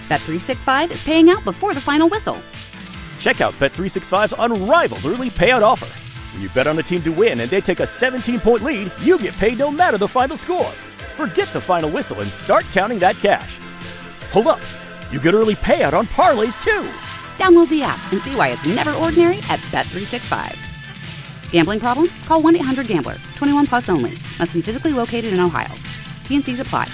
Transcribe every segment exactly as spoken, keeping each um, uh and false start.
Bet three sixty-five is paying out before the final whistle. Check out Bet three sixty-five's unrivaled early payout offer. When you bet on a team to win and they take a seventeen-point lead, you get paid no matter the final score. Forget the final whistle and start counting that cash. Hold up. You get early payout on parlays, too. Download the app and see why it's never ordinary at Bet three sixty-five. Gambling problem? Call one eight hundred gambler. twenty-one plus only. Must be physically located in Ohio. T and C's apply.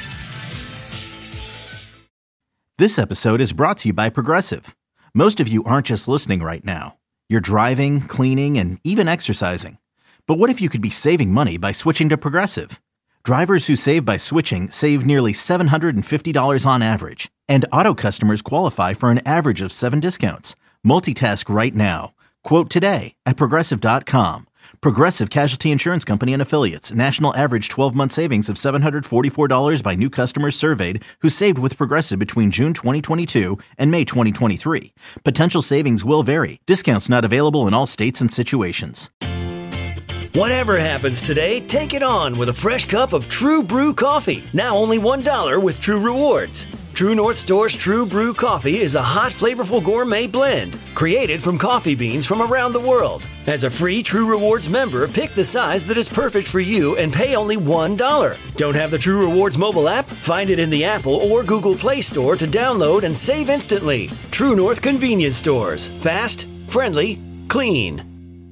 This episode is brought to you by Progressive. Most of you aren't just listening right now. You're driving, cleaning, and even exercising. But what if you could be saving money by switching to Progressive? Drivers who save by switching save nearly seven hundred fifty dollars on average. And auto customers qualify for an average of seven discounts. Multitask right now. Quote today at Progressive dot com. Progressive Casualty Insurance Company and Affiliates. National average twelve-month savings of seven hundred forty-four dollars by new customers surveyed who saved with Progressive between June twenty twenty-two and May twenty twenty-three. Potential savings will vary. Discounts not available in all states and situations. Whatever happens today, take it on with a fresh cup of True Brew coffee. Now only one dollar with True Rewards. True North Store's True Brew coffee is a hot, flavorful gourmet blend created from coffee beans from around the world. As a free True Rewards member, pick the size that is perfect for you and pay only one dollar. Don't have the True Rewards mobile app? Find it in the Apple or Google Play Store to download and save instantly. True North Convenience Stores. Fast, friendly, clean.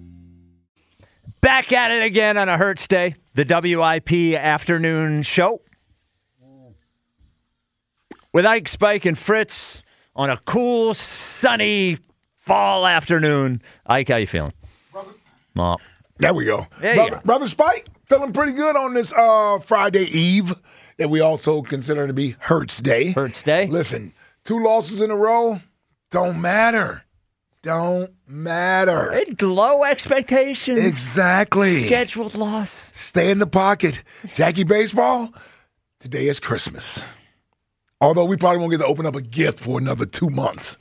Back at it again on a Hertz Day, the W I P afternoon show. With Ike, Spike, and Fritz on a cool, sunny fall afternoon. Ike, how you feeling? Brother. Oh. There we go. There brother, you go. Brother Spike, feeling pretty good on this uh, Friday Eve that we also consider to be Hertz Day. Hertz Day. Listen, two losses in a row don't matter. Don't matter. It's low expectations. Exactly. Scheduled loss. Stay in the pocket. Jackie Baseball, today is Christmas. Although we probably won't get to open up a gift for another two months.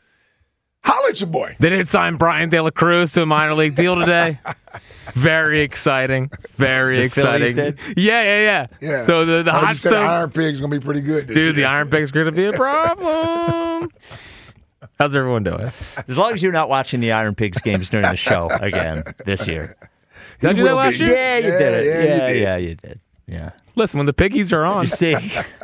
Holla at your boy. They did sign Brian De La Cruz to a minor league deal today. Very exciting. Very The exciting. Phillies did? Yeah, yeah, yeah. Yeah. So the, the I hot just said stones. Iron Pig's going to be pretty good this Dude, the year. Iron Pig's going to be a problem. How's everyone doing? As long as you're not watching the Iron Pigs games during the show again this year. Did I do that last year? Yeah, you Yeah, did it. yeah, you Yeah, did. yeah, you did. Yeah. Listen, when the piggies are on, You see?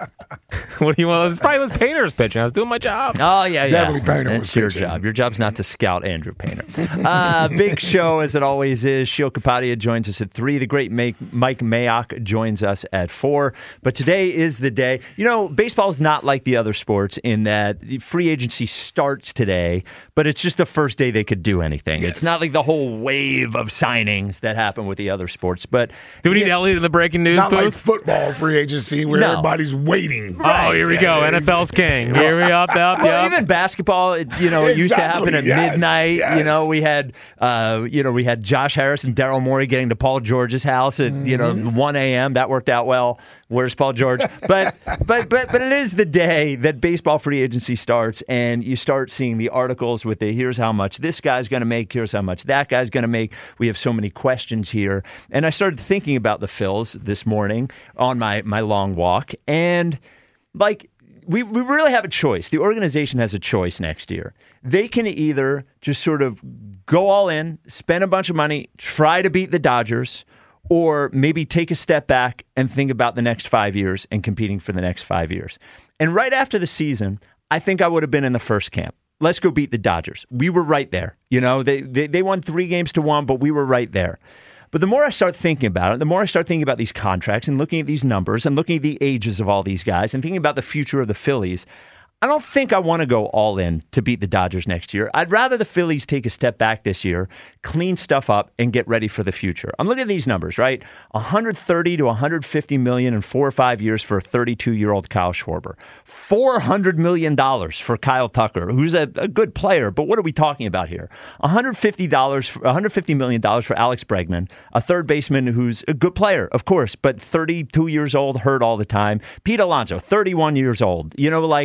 what do you want? It's probably was Painter's pitching. I was doing my job. Oh, yeah, yeah. Definitely Painter That's was your pitching. job. Your job's not to scout Andrew Painter. Uh, big show, as it always is. Shio Kapadia joins us at three. The great Mike, Mike Mayock joins us at four. But today is the day. You know, baseball is not like the other sports in that the free agency starts today, but it's just the first day they could do anything. Yes. It's not like the whole wave of signings that happen with the other sports. But Do we need Elliot in the breaking news Not like booth? football free agency where No. everybody's waiting. Oh, here we go. N F L's king. Here we up, up, Well, up. even basketball, it- you know, it used to happen at Exactly, yes, midnight. You yes. know, we had, uh, you know, we had Josh Harris and Daryl Morey getting to Paul George's house at you know Mm-hmm. one a.m. That worked out well. Where's Paul George? But but but but it is the day that baseball free agency starts, and you start seeing the articles with the here's how much this guy's going to make, here's how much that guy's going to make. We have so many questions here, and I started thinking about the Phils this morning on my my long walk, and like. We we really have a choice. The organization has a choice next year. They can either just sort of go all in, spend a bunch of money, try to beat the Dodgers, or maybe take a step back and think about the next five years and competing for the next five years. And right after the season, I think I would have been in the first camp. Let's go beat the Dodgers. We were right there. You know, they they, they won three games to one, but we were right there. But the more I start thinking about it, the more I start thinking about these contracts and looking at these numbers and looking at the ages of all these guys and thinking about the future of the Phillies, I don't think I want to go all in to beat the Dodgers next year. I'd rather the Phillies take a step back this year, clean stuff up, and get ready for the future. I'm looking at these numbers, right? one hundred thirty to one hundred fifty million in four or five years for a thirty-two-year-old Kyle Schwarber. four hundred million dollars for Kyle Tucker, who's a, a good player, but what are we talking about here? one hundred fifty dollars, one hundred fifty million dollars for Alex Bregman, a third baseman who's a good player, of course, but thirty-two years old, hurt all the time. Pete Alonso, thirty-one years old. You know, like,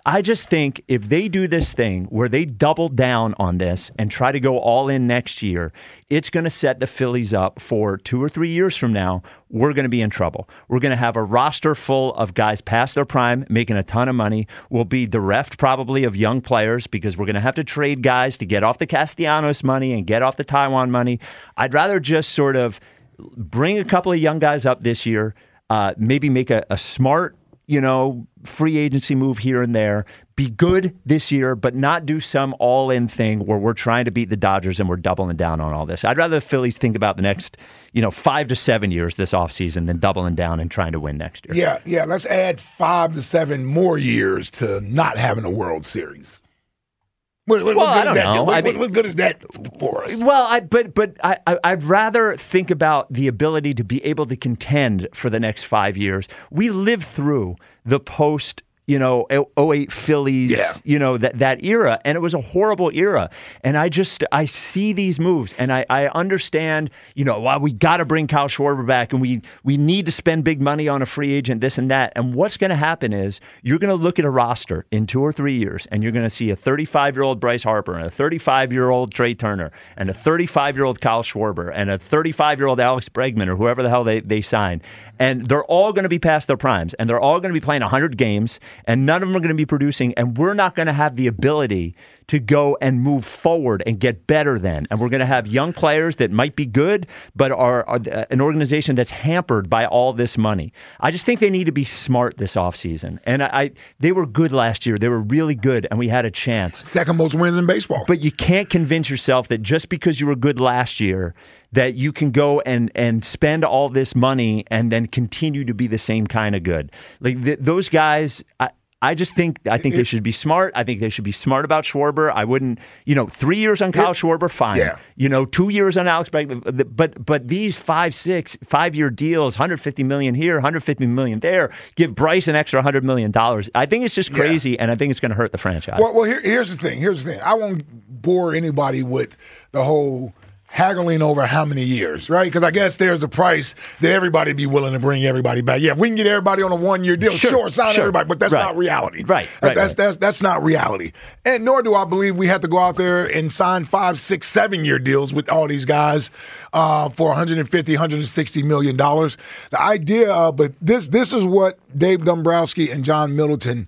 I just think if they do this thing where they double down on this and try to go all in next year, it's going to set the Phillies up for two or three years from now. We're going to be in trouble. We're going to have a roster full of guys past their prime, making a ton of money. We'll be bereft probably of young players because we're going to have to trade guys to get off the Castellanos money and get off the Taiwan money. I'd rather just sort of bring a couple of young guys up this year, uh, maybe make a, a smart, you know, free agency move here and there, be good this year, but not do some all-in thing where we're trying to beat the Dodgers and we're doubling down on all this. I'd rather the Phillies think about the next, you know, five to seven years this offseason than doubling down and trying to win next year. Yeah, yeah. Let's add five to seven more years to not having a World Series. What, what, well, what good I don't is that? know. What, I mean, what, what good is that for us? Well, I, but but I, I, I'd rather think about the ability to be able to contend for the next five years. We lived through the post, you know, oh eight Phillies, yeah. you know, that, that era. And it was a horrible era. And I just, I see these moves and I, I understand, you know, well, we got to bring Kyle Schwarber back and we, we need to spend big money on a free agent, this and that. And what's going to happen is you're going to look at a roster in two or three years and you're going to see a thirty-five-year-old Bryce Harper and a thirty-five-year-old Trey Turner and a thirty-five-year-old Kyle Schwarber and a thirty-five-year-old Alex Bregman or whoever the hell they, they sign. And they're all going to be past their primes and they're all going to be playing one hundred games. And none of them are going to be producing, and we're not going to have the ability to go and move forward and get better then. And we're going to have young players that might be good, but are, are an organization that's hampered by all this money. I just think they need to be smart this offseason. And I, I they were good last year. They were really good, and we had a chance. Second most wins in baseball. But you can't convince yourself that just because you were good last year that you can go and, and spend all this money and then continue to be the same kind of good. Like th- those guys, I, I just think I think it, they should be smart. I think they should be smart about Schwarber. I wouldn't, you know, three years on Kyle it, Schwarber, fine. Yeah. You know, two years on Alex Bregman, but but these five, six, five year deals, one hundred fifty million here, one hundred fifty million there, give Bryce an extra one hundred million dollars. I think it's just crazy, yeah. and I think it's going to hurt the franchise. Well, well here, here's the thing. Here's the thing. I won't bore anybody with the whole haggling over how many years, right? Because I guess there's a price that everybody be willing to bring everybody back. Yeah, if we can get everybody on a one-year deal, sure, sure sign sure. everybody, but that's right. not reality. Right, right, that's, right. That's, that's not reality. And nor do I believe we have to go out there and sign five, six, seven-year deals with all these guys uh, for one hundred fifty, one hundred sixty million dollars. The idea, uh, but this this is what Dave Dombrowski and John Middleton,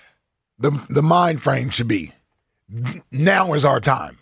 the the mind frame should be. Now is our time.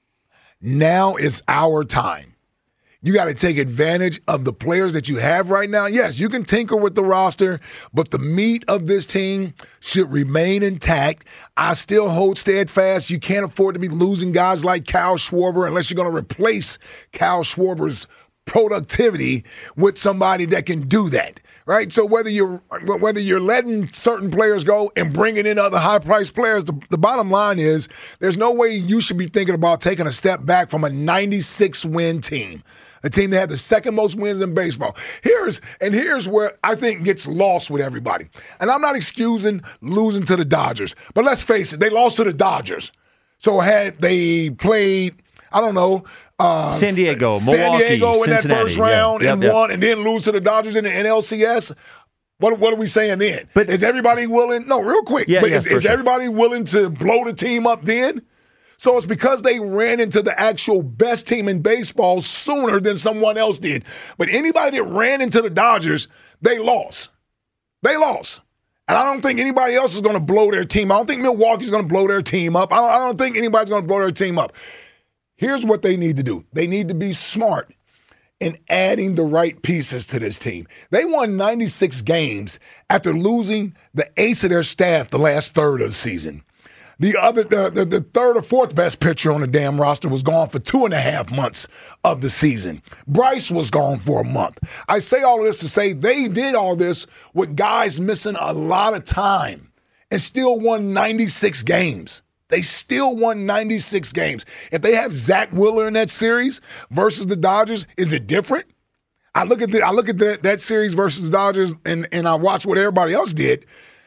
Now is our time. You got to take advantage of the players that you have right now. Yes, you can tinker with the roster, but the meat of this team should remain intact. I still hold steadfast. You can't afford to be losing guys like Kyle Schwarber unless you're going to replace Kyle Schwarber's productivity with somebody that can do that. Right, so whether you're whether you're letting certain players go and bringing in other high-priced players, the, the bottom line is there's no way you should be thinking about taking a step back from a ninety-six win team, a team that had the second most wins in baseball. Here's and here's where I think gets lost with everybody. And I'm not excusing losing to the Dodgers, but let's face it, they lost to the Dodgers. So had they played, I don't know. Uh, San Diego, San Milwaukee, Diego in that Cincinnati, first round yeah. and yep, yep. won, and then lose to the Dodgers in the N L C S. What what are we saying then? But is everybody willing? No, real quick. Yeah, but yeah, is, is sure. everybody willing to blow the team up then? So it's because they ran into the actual best team in baseball sooner than someone else did. But anybody that ran into the Dodgers, they lost. They lost. And I don't think anybody else is going to blow their team. I don't think Milwaukee's going to blow their team up. I don't, I don't think anybody's going to blow their team up. Here's what they need to do. They need to be smart in adding the right pieces to this team. They won ninety-six games after losing the ace of their staff the last third of the season. The other, the, the, the third or fourth best pitcher on the damn roster was gone for two and a half months of the season. Bryce was gone for a month. I say all of this to say they did all this with guys missing a lot of time and still won ninety-six games. They still won ninety-six games. If they have Zach Wheeler in that series versus the Dodgers, is it different? I look at the, I look at the, that series versus the Dodgers, and, and I watch what everybody else did.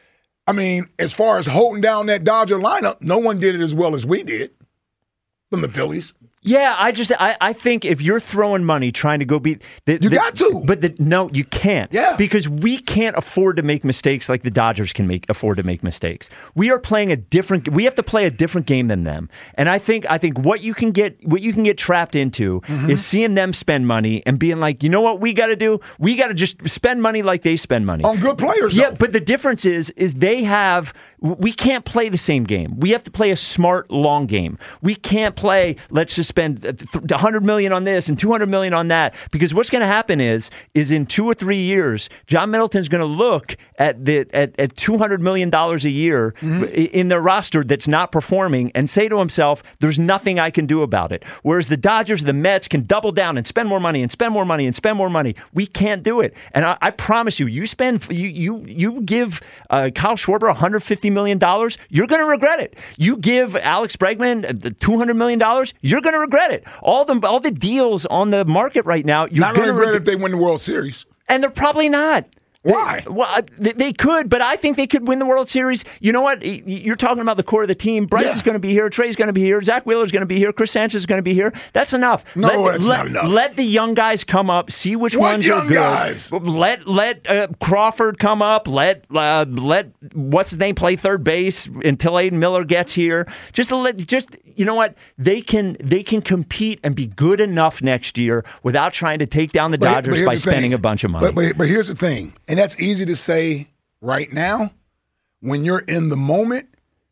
I mean, as far as holding down that Dodger lineup, no one did it as well as we did from the Phillies. Yeah, I just I, I think if you're throwing money trying to go beat the, You the, got to. But the, no, you can't. Yeah. Because we can't afford to make mistakes like the Dodgers can make afford to make mistakes. We are playing a different we have to play a different game than them. And I think I think what you can get what you can get trapped into mm-hmm. is seeing them spend money and being like, "You know what we got to do? We got to just spend money like they spend money." On good players. Yeah, though. but the difference is is they have we can't play the same game. We have to play a smart long game. We can't play let's just spend one hundred million dollars on this and two hundred million dollars on that, because what's going to happen is is in two or three years, John Middleton's going to look at the at, at two hundred million dollars a year mm-hmm. in their roster that's not performing and say to himself, there's nothing I can do about it. Whereas the Dodgers, the Mets can double down and spend more money and spend more money and spend more money. We can't do it. And I, I promise you, you spend you you you give uh, Kyle Schwarber one hundred fifty million dollars, you're going to regret it. You give Alex Bregman two hundred million dollars, you're going to regret it. All the all the deals on the market right now, you're not going to regret reg- if they win the World Series. And they're probably not. Why? They, well, they, they could, but I think they could win the World Series. You know what? You're talking about the core of the team. Bryce yeah. is going to be here. Trey's going to be here. Zach Wheeler's going to be here. Chris Sanchez is going to be here. That's enough. No, let, that's let, not enough. Let the young guys come up. See which what ones young are good. Guys? Let let uh, Crawford come up. Let uh, let what's his name play third base until Aiden Miller gets here. Just to let just you know what they can they can compete and be good enough next year without trying to take down the but, Dodgers but by the spending thing. a bunch of money. But, but but here's the thing, and that's easy to say. Right now, when you're in the moment,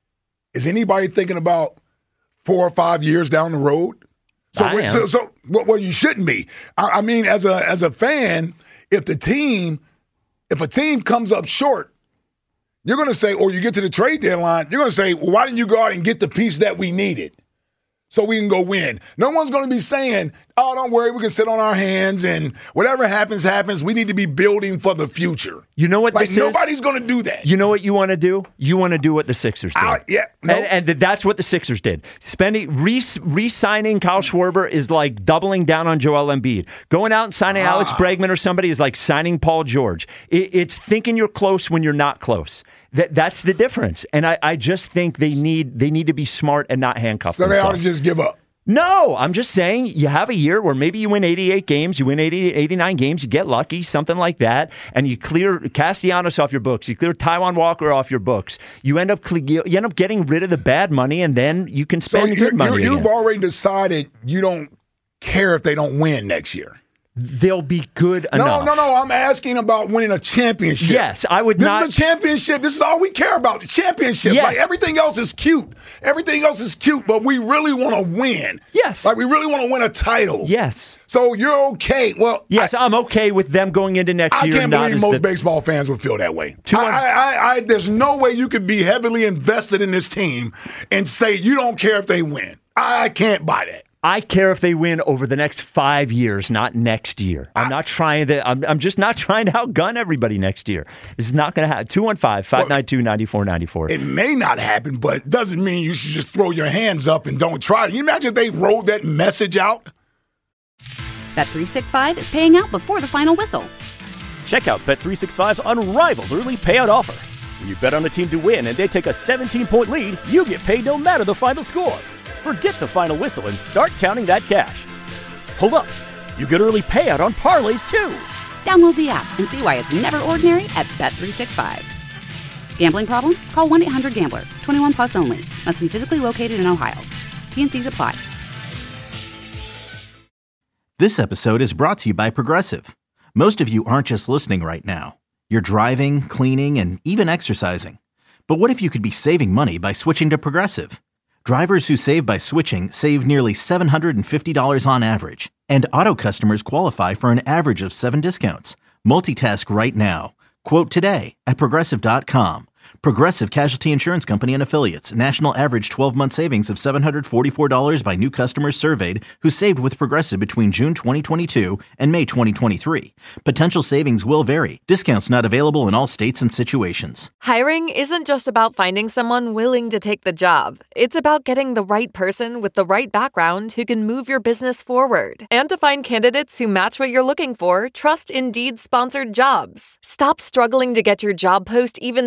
is anybody thinking about four or five years down the road? So, I am. so, so well, well, you shouldn't be. I, I mean, as a as a fan, if the team, if a team comes up short, you're going to say, or you get to the trade deadline, you're going to say, well, why didn't you go out and get the piece that we needed so we can go win? No one's going to be saying, oh, don't worry, we can sit on our hands and whatever happens, happens. We need to be building for the future. You know what like, this nobody's is? going to do that. You know what you want to do? You want to do what the Sixers did. Uh, yeah. No. And, and that's what the Sixers did. Spending, re, re-signing Kyle Schwarber is like doubling down on Joel Embiid. Going out and signing ah. Alex Bregman or somebody is like signing Paul George. It, it's thinking you're close when you're not close. That that's the difference. And I, I just think they need they need to be smart and not handcuff so themselves. They ought to just give up. No, I'm just saying you have a year where maybe you win eighty-eight games, you win eighty, eighty-nine games, you get lucky, something like that, and you clear Castellanos off your books, you clear Taijuan Walker off your books. You end up you end up getting rid of the bad money, and then you can spend so good money. You've again. already decided you don't care if they don't win next year. They'll be good no, enough. No, no, no. I'm asking about winning a championship. Yes, I would this not. This is a championship. This is all we care about, the championship. Yes. Like, everything else is cute. Everything else is cute, but we really want to win. Yes. Like, we really want to win a title. Yes. So you're okay. Well, yes, I, I'm okay with them going into next I year. I can't not believe most the, baseball fans would feel that way. I, I, I, I, there's no way you could be heavily invested in this team and say you don't care if they win. I can't buy that. I care if they win over the next five years, not next year. I'm I, not trying to. I'm, I'm just not trying to outgun everybody next year. This is not going to happen. two one five, five nine two, nine four nine four. It may not happen, but it doesn't mean you should just throw your hands up and don't try. Can you imagine if they rolled that message out? Bet three sixty-five is paying out before the final whistle. Check out Bet three sixty-five's unrivaled early payout offer. When you bet on a team to win and they take a seventeen-point lead, you get paid no matter the final score. Forget the final whistle and start counting that cash. Hold up. You get early payout on parlays, too. Download the app and see why it's never ordinary at Bet three sixty-five. Gambling problem? Call one eight hundred gambler. twenty-one plus only. Must be physically located in Ohio. T N Cs apply. This episode is brought to you by Progressive. Most of you aren't just listening right now. You're driving, cleaning, and even exercising. But what if you could be saving money by switching to Progressive? Drivers who save by switching save nearly seven hundred fifty dollars on average. And auto customers qualify for an average of seven discounts. Multitask right now. Quote today at Progressive dot com. Progressive Casualty Insurance Company and Affiliates. National average twelve-month savings of seven hundred forty-four dollars by new customers surveyed who saved with Progressive between June twenty twenty-two and May twenty twenty-three. Potential savings will vary. Discounts not available in all states and situations. Hiring isn't just about finding someone willing to take the job. It's about getting the right person with the right background who can move your business forward. And to find candidates who match what you're looking for, trust Indeed-sponsored jobs. Stop struggling to get your job post even seen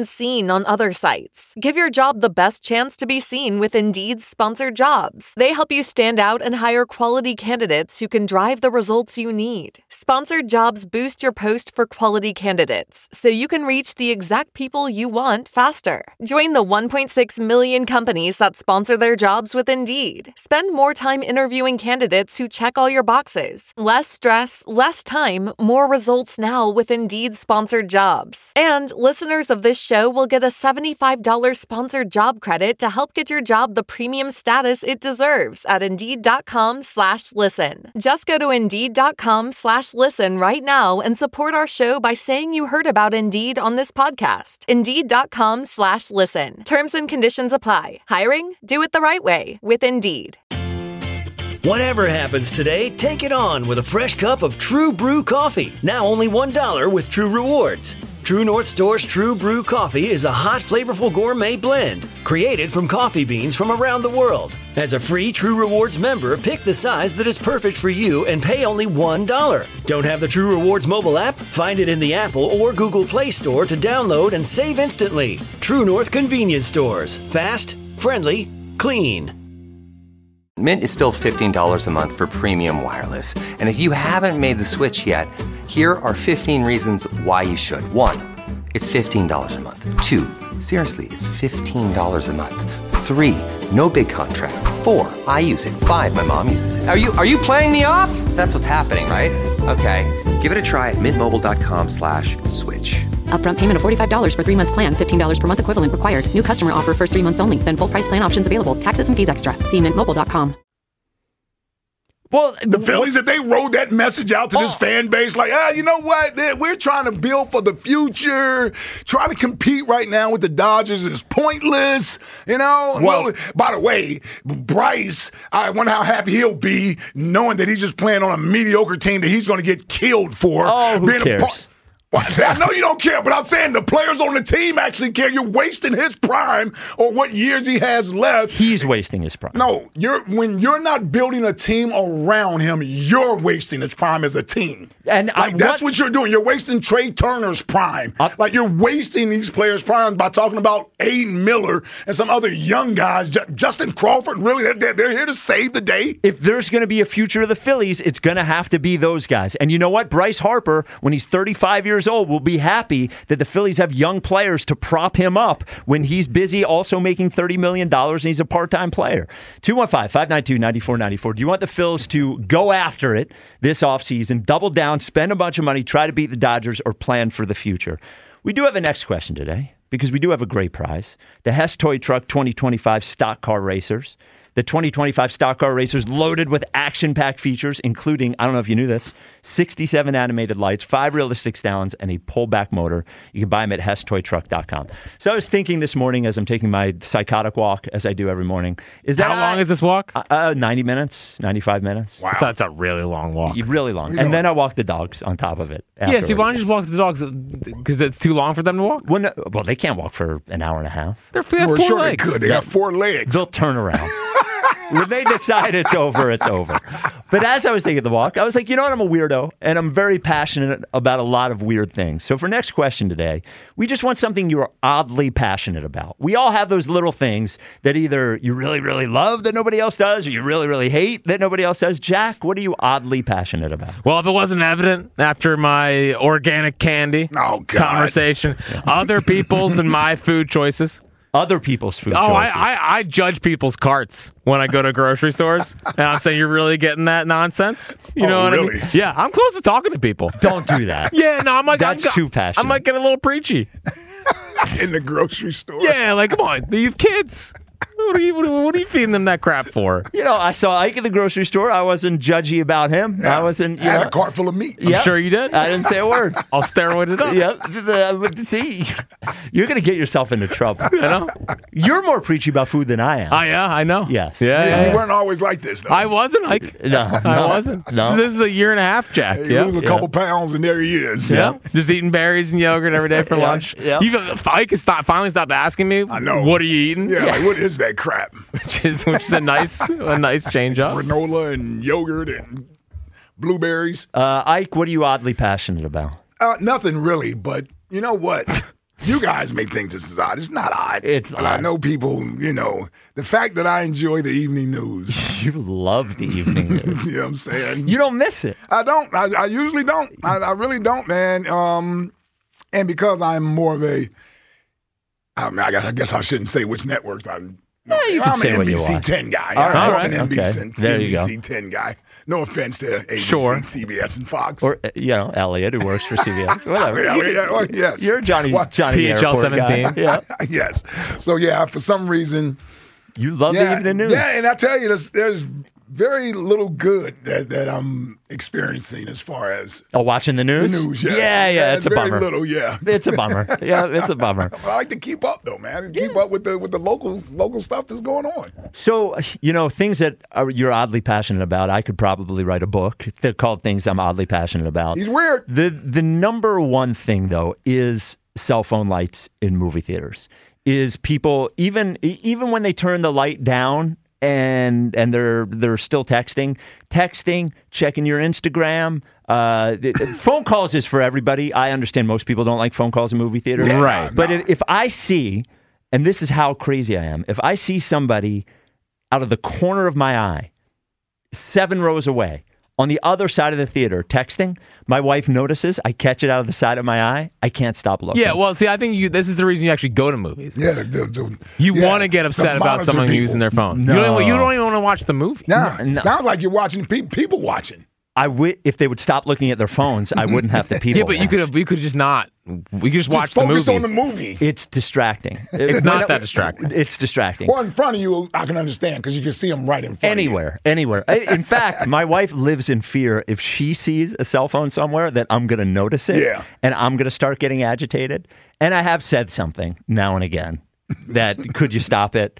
seen on other sites. Give your job the best chance to be seen with Indeed's sponsored jobs. They help you stand out and hire quality candidates who can drive the results you need. Sponsored jobs boost your post for quality candidates, so you can reach the exact people you want faster. Join the one point six million companies that sponsor their jobs with Indeed. Spend more time interviewing candidates who check all your boxes. Less stress, less time, more results now with Indeed sponsored jobs. And listeners of this show will get a seventy-five dollars sponsored job credit to help get your job the premium status it deserves at Indeed.com slash listen. Just go to Indeed.com slash listen right now and support our show by saying you heard about Indeed on this podcast. Indeed.com slash listen. Terms and conditions apply. Hiring? Do it the right way with Indeed. Whatever happens today, take it on with a fresh cup of True Brew coffee. Now only one dollar with True Rewards. True North Store's True Brew coffee is a hot, flavorful gourmet blend created from coffee beans from around the world. As a free True Rewards member, pick the size that is perfect for you and pay only one dollar. Don't have the True Rewards mobile app? Find it in the Apple or Google Play Store to download and save instantly. True North Convenience Stores. Fast, friendly, clean. Mint is still fifteen dollars a month for premium wireless. And if you haven't made the switch yet, here are fifteen reasons why you should. One, it's fifteen dollars a month. Two, seriously, it's fifteen dollars a month. Three, no big contrast. Four, I use it. Five, my mom uses it. Are you are you playing me off? That's what's happening, right? Okay, give it a try at mintmobile.com slash switch. Upfront payment of forty-five dollars for three-month plan, fifteen dollars per month equivalent required. New customer offer first three months only. Then full price plan options available. Taxes and fees extra. See mint mobile dot com. Well, the Phillies, if they rolled that message out to this oh. fan base, like, ah, you know what? We're trying to build for the future. Trying to compete right now with the Dodgers is pointless. You know? Well, well, by the way, Bryce, I wonder how happy he'll be knowing that he's just playing on a mediocre team that he's going to get killed for. Oh, who being cares? A part- I know you don't care, but I'm saying the players on the team actually care. You're wasting his prime or what years he has left. He's wasting his prime. No, you're when you're not building a team around him, you're wasting his prime as a team. And like, I, that's what, what you're doing. You're wasting Trey Turner's prime. Uh, like you're wasting these players' prime by talking about Aiden Miller and some other young guys. J- Justin Crawford, really, they're, they're here to save the day. If there's going to be a future of the Phillies, it's going to have to be those guys. And you know what? Bryce Harper, when he's thirty-five years old, will be happy that the Phillies have young players to prop him up when he's busy also making thirty million dollars and he's a part-time player. two one five, five nine two, nine four nine four. Do you want the Phils to go after it this offseason, double down, spend a bunch of money, try to beat the Dodgers, or plan for the future? We do have a next question today because we do have a great prize. The Hess Toy Truck twenty twenty-five Stock Car Racers. The twenty twenty-five Stock Car Racers loaded with action-packed features, including, I don't know if you knew this, sixty-seven animated lights, five realistic stallions, and a pullback motor. You can buy them at hess toy truck dot com. So I was thinking this morning as I'm taking my psychotic walk, as I do every morning. Is that How long is this walk? Uh, uh, ninety minutes, ninety-five minutes. Wow. That's a really long walk. Really long. And then I walk the dogs on top of it. Yeah, see, why don't you just walk the dogs? Because it's too long for them to walk? Well, no, well, they can't walk for an hour and a half. They're, they have We're four sure legs. They could. They Yeah. got four legs. They'll turn around. When they decide it's over, it's over. But as I was taking the walk, I was like, you know what? I'm a weirdo, and I'm very passionate about a lot of weird things. So for next question today, we just want something you're oddly passionate about. We all have those little things that either you really, really love that nobody else does, or you really, really hate that nobody else does. Jack, what are you oddly passionate about? Well, if it wasn't evident after my organic candy oh, God. conversation, other people's and my food choices. Other people's food oh, choices. I, I, I judge people's carts when I go to grocery stores. And I'm saying, you're really getting that nonsense? You oh, know what really? I mean? Yeah, I'm close to talking to people. Don't do that. Yeah, no, I'm like, That's I'm, too passionate. I might get a little preachy. In the grocery store. Yeah, like, come on. You have kids. What are, you, what, are, what are you feeding them that crap for? You know, I saw Ike at the grocery store. I wasn't judgy about him. Yeah. I wasn't, you I had know. a cart full of meat. I'm Yep. sure you did. I didn't say a word. I'll steroid it up. Yep. See, you're going to get yourself into trouble. You know? You're more preachy about food than I am. Oh, yeah, I know. Yes. Yeah, Yeah, yeah, you yeah. weren't always like this, though. I wasn't, Ike. No, I no, wasn't. no. This is a year and a half, Jack. You Yeah. lose a yeah. couple pounds, and there he is. Yeah. Just eating berries and yogurt every day for Yeah, lunch. yeah. You Ike has stopped, finally stopped asking me, I know. what are you eating? Yeah, like, what is that crap? Which is which is a nice a nice change up. Granola and yogurt and blueberries. Uh, Ike, what are you oddly passionate about? Uh, nothing really, but you know what? You guys may think this is odd. It's not odd. It's but odd. I know people, you know, the fact that I enjoy the evening news. You love the evening news. You know what I'm saying? You don't miss it. I don't. I, I usually don't. I, I really don't, man. Um, and because I'm more of a, I, mean, I guess I guess I shouldn't say which networks I'm. Yeah, you can I'm say an what you N B C want. ten guy. All right, I'm all right, an N B C, okay. There you N B C go. ten guy. No offense to A B C, Sure. C B S, and Fox. Or, uh, you know, Elliot, who works for C B S. Whatever. Yeah, yeah, well, yes. You're Johnny, What? Johnny P H L Airport guy. seventeen. Yeah. Yes. So yeah, for some reason, You love yeah, the evening news. yeah. And I tell you, there's, there's very little good that, that I'm experiencing as far as Oh, watching the the news? news. Yes. Yeah, yeah, it's a very bummer. little, yeah. It's a bummer. Yeah, it's a bummer. But I like to keep up though, man. Keep up with the with the local local stuff that's going on. So, you know, things that are, you're oddly passionate about, I could probably write a book. They're called things I'm oddly passionate about. He's weird. The the number one thing, though, is cell phone lights in movie theaters. Is people, even even when they turn the light down and and they're they're still texting, texting, checking your Instagram. Uh, the- the phone calls is for everybody. I understand most people don't like phone calls in movie theaters. Yeah, Right. But no. if, if I see, and this is how crazy I am, if I see somebody out of the corner of my eye, seven rows away, on the other side of the theater, texting, my wife notices, I catch it out of the side of my eye, I can't stop looking. Yeah, well, see, I think you. This is the reason you actually go to movies. Yeah, the, the, the, You yeah, want to get to upset about monitor someone people. using their phone. No. You, don't, even- you don't even want to watch the movie. Nah, No. sounds like you're watching pe- people watching. I w- if they would stop looking at their phones, I wouldn't have the people. Yeah, but you could have. You could just not. We could just watch Just the focus movie. on the movie. It's distracting. It's not that distracting. It's distracting. Well, in front of you, I can understand because you can see them right in front Anywhere, anywhere. I- In fact, my wife lives in fear if she sees a cell phone somewhere that I'm going to notice it Yeah. and I'm going to start getting agitated. And I have said something now and again that could you stop it?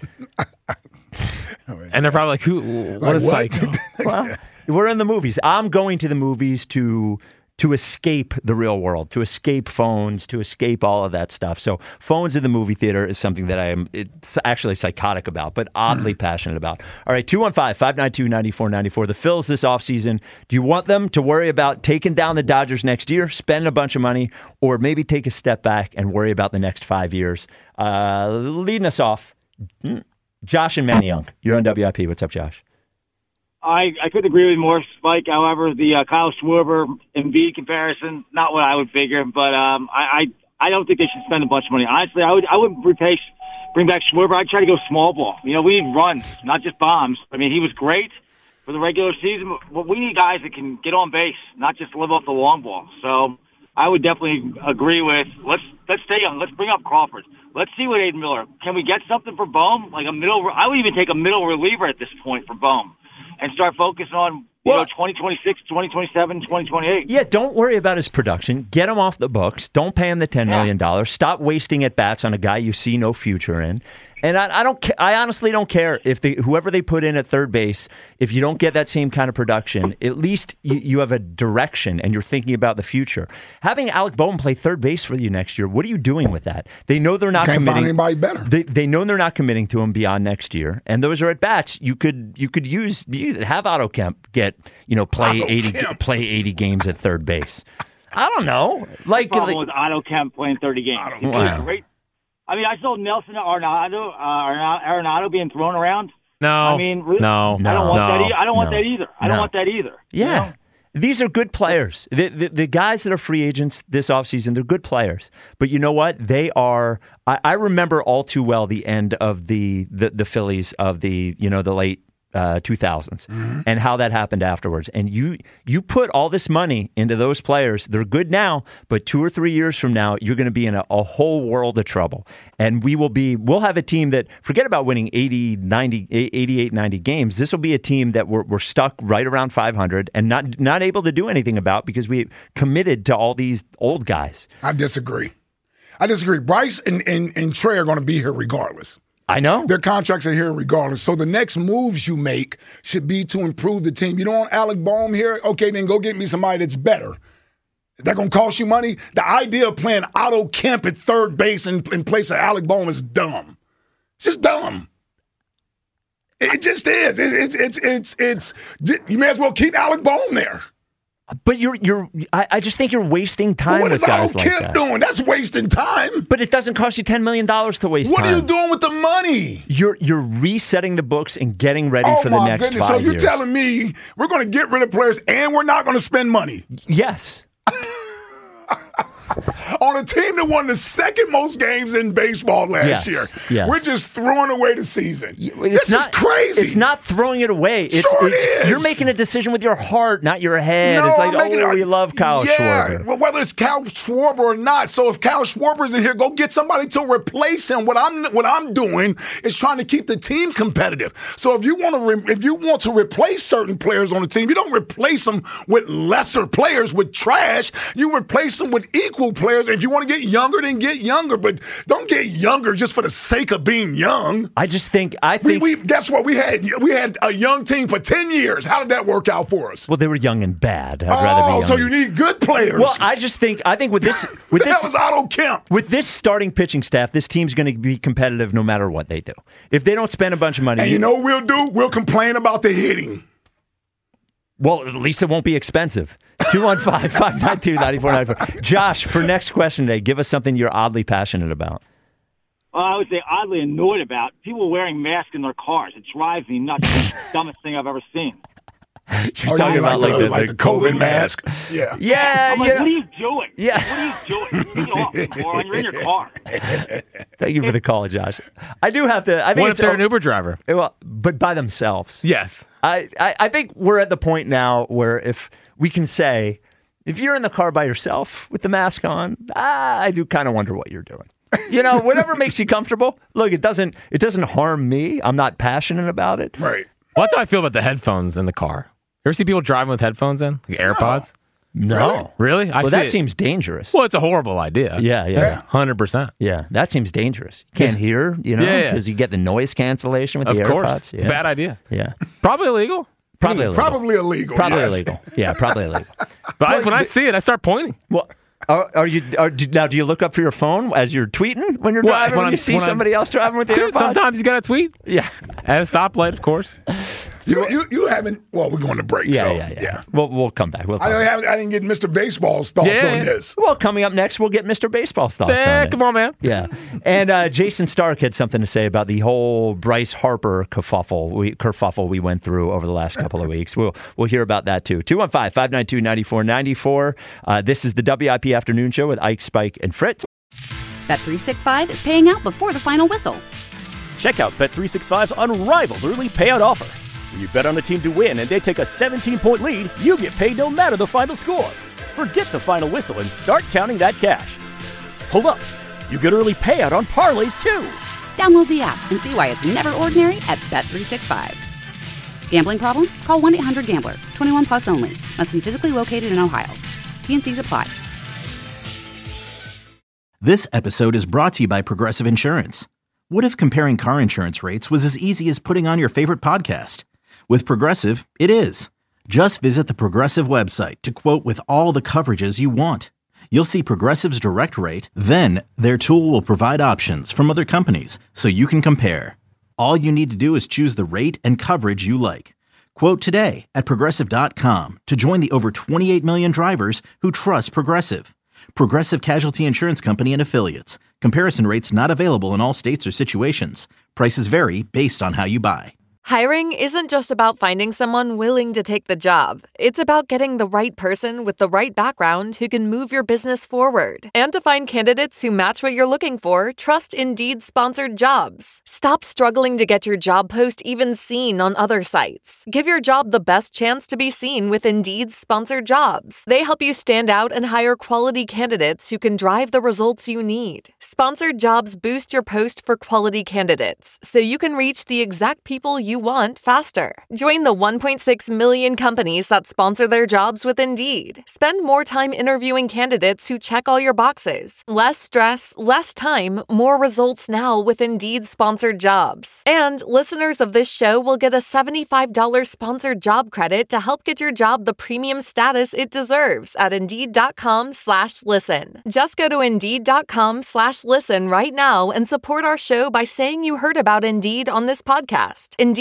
And they're probably like, "Who? What Like, a what? psycho!" Well, we're in the movies. I'm going to the movies to to escape the real world, to escape phones, to escape all of that stuff. So phones in the movie theater is something that I am it's actually psychotic about, but oddly passionate about. All right, two one five, five nine two, nine four nine four. The Phils this offseason, do you want them to worry about taking down the Dodgers next year, spending a bunch of money, or maybe take a step back and worry about the next five years? Uh, leading us off, Josh and Manny-Young. You're on W I P. What's up, Josh? I, I couldn't agree with more, Spike. However, the uh, Kyle Schwarber Embiid comparison, not what I would figure, but um, I, I I don't think they should spend a bunch of money. Honestly, I would I wouldn't repay, bring back Schwarber. I'd try to go small ball. You know, we need runs, not just bombs. I mean, he was great for the regular season, but we need guys that can get on base, not just live off the long ball. So I would definitely agree with let's let's stay young. Let's bring up Crawford. Let's see what Aiden Miller. Can we get something for Bohm? Like a middle. I would even take a middle reliever at this point for Bohm. And start focusing on, you Well- know, twenty twenty-six, twenty twenty-seven, twenty twenty-eight. Yeah, don't worry about his production. Get him off the books. Don't pay him the ten million dollars. Stop wasting at bats on a guy you see no future in. And I, I don't. ca- I honestly don't care if they, whoever they put in at third base, if you don't get that same kind of production, at least you, you have a direction and you're thinking about the future. Having Alec Boehm play third base for you next year, what are you doing with that? They know they're not Can't find committing. anybody better. They they know they're not committing to him beyond next year, and those are at bats. You could you could use you have Otto Kemp get you know play Otto eighty Kemp. play eighty games at third base. I don't know, like. Problem like- with Otto Kemp playing thirty games. Otto He's Wow. great. I mean, I saw Nelson Arenado, uh, Arenado being thrown around. No, I mean, really? no, I don't want no, that. E- I don't want no, that either. I don't no. want that either. Yeah. You know? These are good players. The, the the guys that are free agents this offseason, they're good players. But you know what? They are I, I remember all too well the end of the the, the Phillies of the, you know, the late uh, two thousands and how that happened afterwards. And you you put all this money into those players. They're good now, but two or three years from now, you're going to be in a, a whole world of trouble. And we will be, we'll have a team that, forget about winning eighty, ninety, eighty-eight, ninety games. This will be a team that we're, we're stuck right around five hundred and not, not able to do anything about because we committed to all these old guys. I disagree. I disagree. Bryce and, and, and Trey are going to be here regardless. I know. Their contracts are here regardless. So the next moves you make should be to improve the team. You don't want Alec Boehm here? Okay, then go get me somebody that's better. Is that going to cost you money? The idea of playing Otto Kemp at third base in, in place of Alec Boehm is dumb. It's just dumb. It, it just is. It, it's it's it's it's. You may as well keep Alec Boehm there. But you're you're. I, I just think you're wasting time What with is guys Otto like Kemp that. doing? That's wasting time. But it doesn't cost you ten million dollars to waste What time. are you doing with the money? You're you're resetting the books and getting ready Oh for the my next goodness! five So you're years. telling me we're going to get rid of players and we're not going to spend money Yes. on a team that won the second most games in baseball last Yes, year? yes. We're just throwing away the season. It's this not, is crazy. It's not throwing it away. It's, Sure it it's is. You're making a decision with your heart, not your head. No, it's like, I'm making oh, it- we love Kyle yeah, Schwarber. well, whether it's Kyle Schwarber or not. So if Kyle Schwarber's in here, go get somebody to replace him. What I'm what I'm doing is trying to keep the team competitive. So if you want to re- if you want to replace certain players on the team, you don't replace them with lesser players with trash. You replace them with equal players. And if you want to get younger, then get younger. But don't get younger just for the sake of being young. I just think I We, think. we guess what? We had we had a young team for ten years. How did that work out for us? well, they were young and bad. I'd rather be Oh, young. so you need good players. Well, I just think I think with this with that this was Otto Kemp. with this starting pitching staff, this team's going to be competitive no matter what they do. If they don't spend a bunch of money, And you know what we'll do? We'll complain about the hitting. well, at least it won't be expensive. two one five, five nine two, nine four nine four. Josh, for next question today, give us something you're oddly passionate about. Well, I would say oddly annoyed about people wearing masks in their cars. It drives me nuts. It's the dumbest thing I've ever seen. You're Oh, talking you about like, like the, the, like the COVID mask? Yeah. Yeah, I'm like, yeah. what are you doing? Yeah. What are you doing? Get off, moron. You're in your car. Thank you for the call, Josh. I do have to. I think What if it's they're an Uber driver? Well, but by themselves. Yes. I, I, I think we're at the point now where if we can say, if you're in the car by yourself with the mask on, ah, I do kind of wonder what you're doing. You know, whatever makes you comfortable. Look, it doesn't it doesn't harm me. I'm not passionate about it. Right. Well, that's how I feel about the headphones in the car. You ever see people driving with headphones in? Like AirPods? No. Really? I Well, see that it. seems dangerous. Well, it's a horrible idea. Yeah, yeah. one hundred percent. Yeah, that seems dangerous. You can't hear, you know, Yeah, yeah. because you get the noise cancellation with Of the course. AirPods. It's a Yeah. bad idea. Yeah. Probably illegal. Probably illegal. Probably illegal. Probably yes. illegal. Yeah, probably illegal. But I, when I see it, I start pointing. Well, are, are you are, do, now? Do you look up for your phone as you're tweeting when you're Well, driving? when When I'm- you see when I'm- somebody else driving with the Dude, AirPods? sometimes you got to tweet. Yeah. At a stoplight, of course. You, you, you haven't. Well, we're going to break. Yeah, so, yeah, yeah. We'll we'll come back. We'll I, talk. don't have, I didn't get Mister Baseball's thoughts Yeah. on this. Well, coming up next, we'll get Mister Baseball's thoughts Yeah, on it. come on, man. Yeah. And uh, Jason Stark had something to say about the whole Bryce Harper kerfuffle we, kerfuffle we went through over the last couple of weeks. We'll we'll hear about that too. two one five, five nine two, nine four nine four. Uh, this is the W I P Afternoon Show with Ike, Spike, and Fritz. Bet three sixty-five is paying out before the final whistle. Check out Bet three sixty-five's unrivaled early payout offer. When you bet on a team to win and they take a seventeen-point lead, you get paid no matter the final score. Forget the final whistle and start counting that cash. Hold up. You get early payout on parlays too. Download the app and see why it's never ordinary at Bet three sixty-five. Gambling problem? Call one eight hundred gambler. twenty-one plus only. Must be physically located in Ohio. T N Cs apply. This episode is brought to you by Progressive Insurance. What if comparing car insurance rates was as easy as putting on your favorite podcast? With Progressive, it is. Just visit the Progressive website to quote with all the coverages you want. You'll see Progressive's direct rate, then their tool will provide options from other companies so you can compare. All you need to do is choose the rate and coverage you like. Quote today at Progressive dot com to join the over twenty-eight million drivers who trust Progressive. Progressive Casualty Insurance Company and Affiliates. Comparison rates not available in all states or situations. Prices vary based on how you buy. Hiring isn't just about finding someone willing to take the job. It's about getting the right person with the right background who can move your business forward. And to find candidates who match what you're looking for, trust Indeed sponsored jobs. Stop struggling to get your job post even seen on other sites. Give your job the best chance to be seen with Indeed sponsored jobs. They help you stand out and hire quality candidates who can drive the results you need. Sponsored jobs boost your post for quality candidates, so you can reach the exact people you want faster. Join the one point six million companies that sponsor their jobs with Indeed. Spend more time interviewing candidates who check all your boxes. Less stress, less time, more results now with Indeed sponsored jobs. And listeners of this show will get a seventy-five dollars sponsored job credit to help get your job the premium status it deserves at Indeed.com slash listen. Just go to Indeed.com slash listen right now and support our show by saying you heard about Indeed on this podcast. Indeed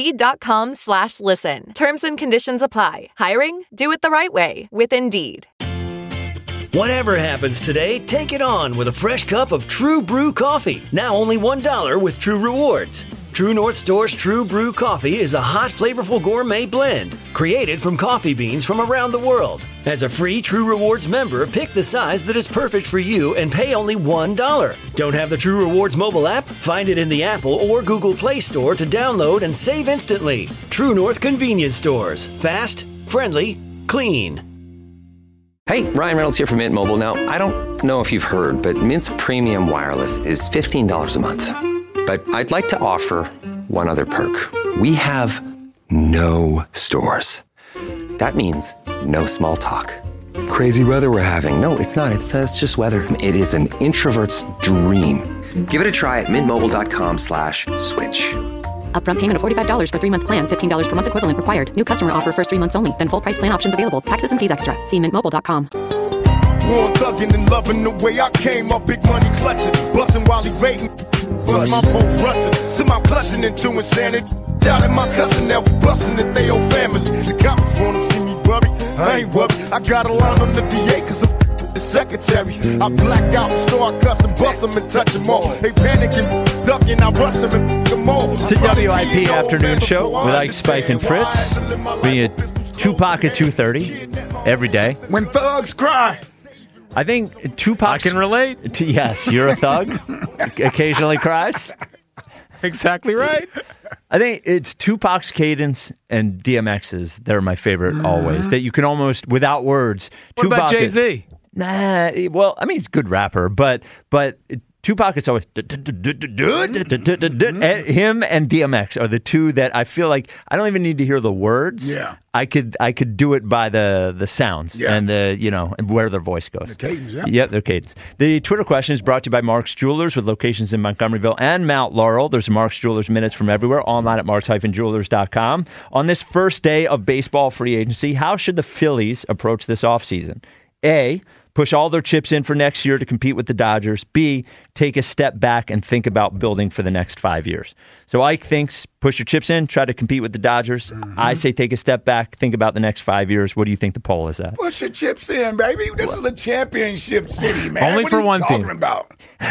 Indeed.com slash listen. Terms and conditions apply. Hiring? Do it the right way with Indeed. Whatever happens today, take it on with a fresh cup of True Brew coffee. Now only one dollar with True Rewards. True North Store's True Brew coffee is a hot, flavorful gourmet blend created from coffee beans from around the world. As a free True Rewards member, pick the size that is perfect for you and pay only one dollar. Don't have the True Rewards mobile app? Find it in the Apple or Google Play Store to download and save instantly. True North Convenience Stores. Fast, friendly, clean. Hey, Ryan Reynolds here from Mint Mobile. Now, I don't know if you've heard, but Mint's premium wireless is fifteen dollars a month. But I'd like to offer one other perk. We have no stores. That means no small talk. Crazy weather we're having. No, it's not. It's, uh, it's just weather. It is an introvert's dream. Give it a try at mintmobile.com slash switch. Upfront payment of forty-five dollars for three-month plan, fifteen dollars per month equivalent required. New customer offer first three months only. Then full price plan options available. Taxes and fees extra. See mint mobile dot com. War thugging and loving the way I came up, big money clutching, busting while evading. Bust my post rushing, send my clutching into insanity. Doubting my cousin that was busting at they old family. The cops wanna see me worry, I ain't worried. I got a line on the D A cause I'm the secretary. I black out and start cussing, bust them and touch them all. They panicking, ducking, I rush them and them all. It's a W I P afternoon show with Ike, Spike, and Fritz. Being at Tupac at two thirty every day. When thugs cry. I think Tupac. I can relate. To, yes, you're a thug. Occasionally cries. Exactly right. I think it's Tupac's cadence and D M X's that are my favorite mm-hmm. always. That you can almost, without words. What Tupac about Jay-Z? Is, nah, well, I mean, he's a good rapper, but but Tupac is always him and D M X are the two that I feel like I don't even need to hear the words. Yeah. I could I could do it by the the sounds yeah. and the you know and where their voice goes. The cadence, yeah. Yep, their cadence. The Twitter question is brought to you by Mark's Jewelers with locations in Montgomeryville and Mount Laurel. There's Mark's Jewelers minutes from everywhere online at marks dash jewelers dot com. On this first day of baseball free agency, how should the Phillies approach this offseason? A, push all their chips in for next year to compete with the Dodgers. B, take a step back and think about building for the next five years. So Ike thinks push your chips in, try to compete with the Dodgers. Mm-hmm. I say take a step back, think about the next five years. What do you think the poll is at? Push your chips in, baby. This what? is a championship city, man. Only what for are you one talking team. About?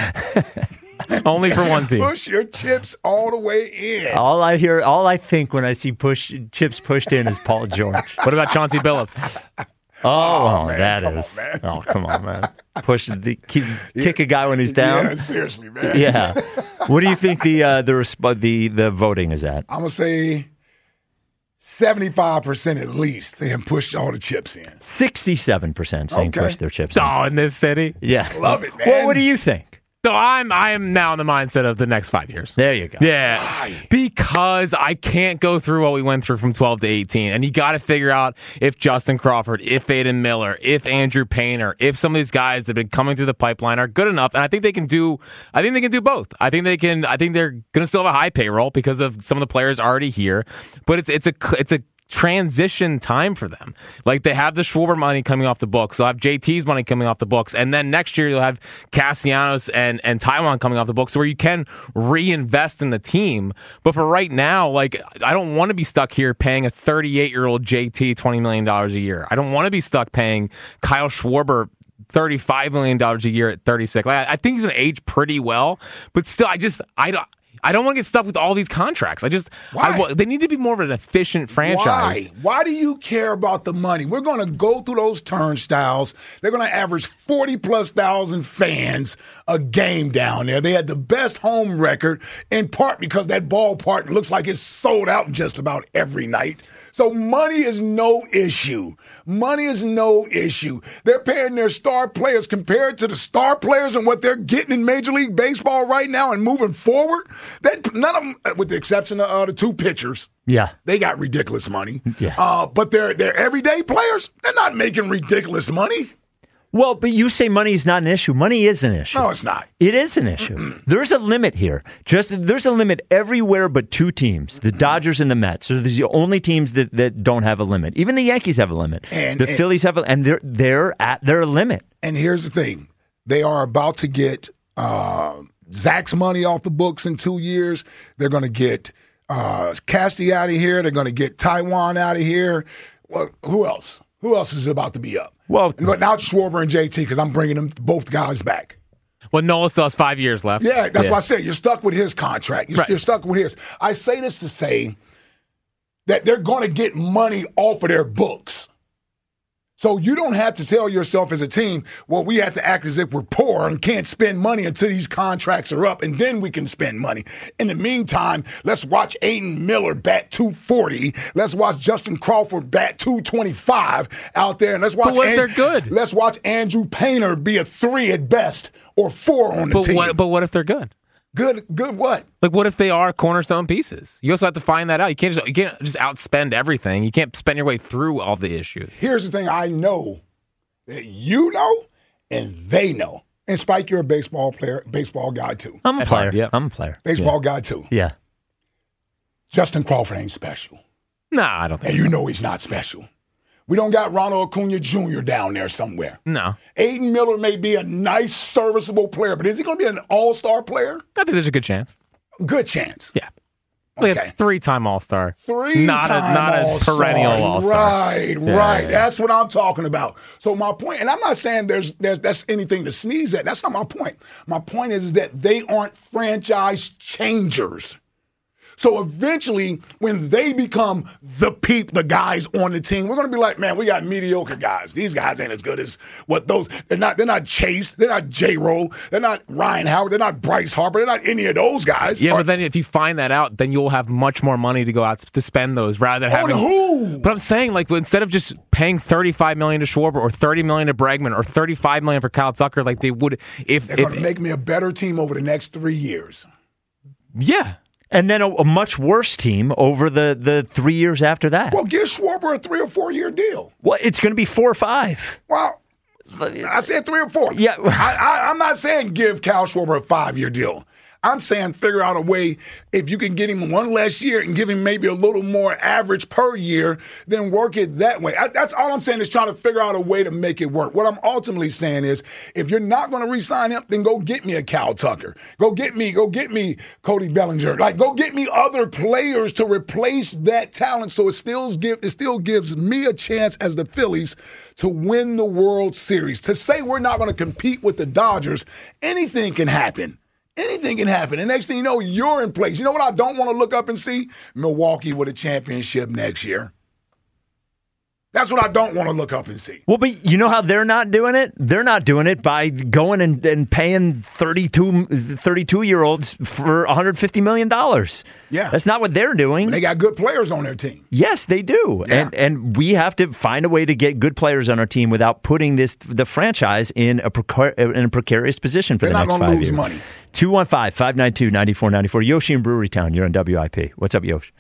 Only for one team. Push your chips all the way in. All I hear, all I think when I see push chips pushed in is Paul George. What about Chauncey Billups? Oh, oh man, that come is. On, man. Oh, come on, man. Push the keep, kick a guy when he's down. Yeah, seriously, man. Yeah. What do you think the uh, the resp- the the voting is at? I'm gonna say seventy-five percent at least, and push all the chips in. Sixty-seven percent saying okay. push their chips in. Oh, in this city? Yeah, love it, man. Well, what do you think? So I'm I am now in the mindset of the next five years. There you go. Yeah. Why? Because I can't go through what we went through from twelve to eighteen. And you got to figure out if Justin Crawford, if Aiden Miller, if Andrew Painter, if some of these guys that have been coming through the pipeline are good enough. And I think they can do I think they can do both. I think they can I think they're going to still have a high payroll because of some of the players already here. But it's it's a it's a transition time for them. Like they have the Schwarber money coming off the books. They'll have J T's money coming off the books. And then next year you'll have Castellanos and, and Taiwan coming off the books where you can reinvest in the team. But for right now, like I don't want to be stuck here paying a thirty-eight-year-old J T twenty million dollars a year. I don't want to be stuck paying Kyle Schwarber thirty-five million dollars a year at thirty-six. Like, I think he's going to age pretty well. But still, I just, I don't, I don't want to get stuck with all these contracts. I just, Why? I, they need to be more of an efficient franchise. Why? Why do you care about the money? We're going to go through those turnstiles. They're going to average forty plus thousand fans a game down there. They had the best home record, in part because that ballpark looks like it's sold out just about every night. So money is no issue. Money is no issue. They're paying their star players compared to the star players and what they're getting in Major League Baseball right now and moving forward. That none of them, with the exception of uh, the two pitchers, yeah, they got ridiculous money. Yeah, uh, but they're they're everyday players. They're not making ridiculous money. Well, but you say money is not an issue. Money is an issue. No, it's not. It is an issue. Mm-mm. There's a limit here. Just there's a limit everywhere but two teams, the Dodgers and the Mets. So there's the only teams that, that don't have a limit. Even the Yankees have a limit. And, the and, Phillies have a and they're they're at their limit. And here's the thing. They are about to get uh, Zach's money off the books in two years. They're going to get uh, Cassidy out of here. They're going to get Taiwan out of here. Well, who else? Who else is about to be up? Well, but now Schwarber and J T because I'm bringing them both guys back. Well, Nola still has five years left. Yeah, that's yeah. what I said. You're stuck with his contract. You're, right. you're stuck with his. I say this to say that they're going to get money off of their books. So you don't have to tell yourself as a team, well, we have to act as if we're poor and can't spend money until these contracts are up, and then we can spend money. In the meantime, let's watch Aiden Miller bat two forty. Let's watch Justin Crawford bat two twenty-five out there. And let's watch But what if An- they're good? Let's watch Andrew Painter be a three at best or four on the but team. What, but what if they're good? Good, good what? Like, what if they are cornerstone pieces? You also have to find that out. You can't just, you can't just outspend everything. You can't spend your way through all the issues. Here's the thing I know that you know and they know. And Spike, you're a baseball player, baseball guy too. I'm a That's player. hard, yeah. I'm a player. Baseball yeah. guy too. Yeah. Justin Crawford ain't special. Nah, I don't think And so. you know he's not special. We don't got Ronald Acuna Junior down there somewhere. No. Aiden Miller may be a nice, serviceable player, but is he going to be an all-star player? I think there's a good chance. Good chance. Yeah. Like Okay. a three-time All-Star. Three not a time not a all-star. perennial All-Star. Right, Yeah, right. yeah. That's what I'm talking about. So my point, and I'm not saying there's there's that's anything to sneeze at. That's not my point. My point is, is that they aren't franchise changers. So eventually, when they become the peep, the guys on the team, we're going to be like, man, we got mediocre guys. These guys ain't as good as what those. They're not. They're not Chase. They're not J. Roll. They're not Ryan Howard. They're not Bryce Harper. They're not any of those guys. Yeah, Or- but then if you find that out, then you'll have much more money to go out to spend those rather than On having. who? But I'm saying, like, instead of just paying thirty-five million dollars to Schwarber or thirty million dollars to Bregman or thirty-five million dollars for Kyle Tucker, like they would if they're if going to make me a better team over the next three years. yeah. And then a, a much worse team over the, the three years after that. Well, give Schwarber a three or four year deal. Well, it's going to be four or five. Well, I said three or four. Yeah. I, I, I'm not saying give Cal Schwarber a five year deal. I'm saying figure out a way, if you can get him one less year and give him maybe a little more average per year, then work it that way. I, that's all I'm saying is trying to figure out a way to make it work. What I'm ultimately saying is, if you're not going to re-sign him, then go get me a Cal Tucker. Go get me, go get me Cody Bellinger. Like, go get me other players to replace that talent so it still, give, it still gives me a chance as the Phillies to win the World Series. To say we're not going to compete with the Dodgers, anything can happen. Anything can happen. And next thing you know, you're in place. You know what I don't want to look up and see? Milwaukee with a championship next year. That's what I don't want to look up and see. Well, but you know how they're not doing it? They're not doing it by going and, and paying thirty-two, thirty-two-year-olds for one hundred fifty million dollars. Yeah. That's not what they're doing. They got good players on their team. Yes, they do. Yeah. And and we have to find a way to get good players on our team without putting this the franchise in a, precar- in a precarious position for They're the not next gonna five lose years. money. two one five, five nine two, nine four nine four. Yoshi in Brewerytown, you're on W I P. What's up, Yoshi?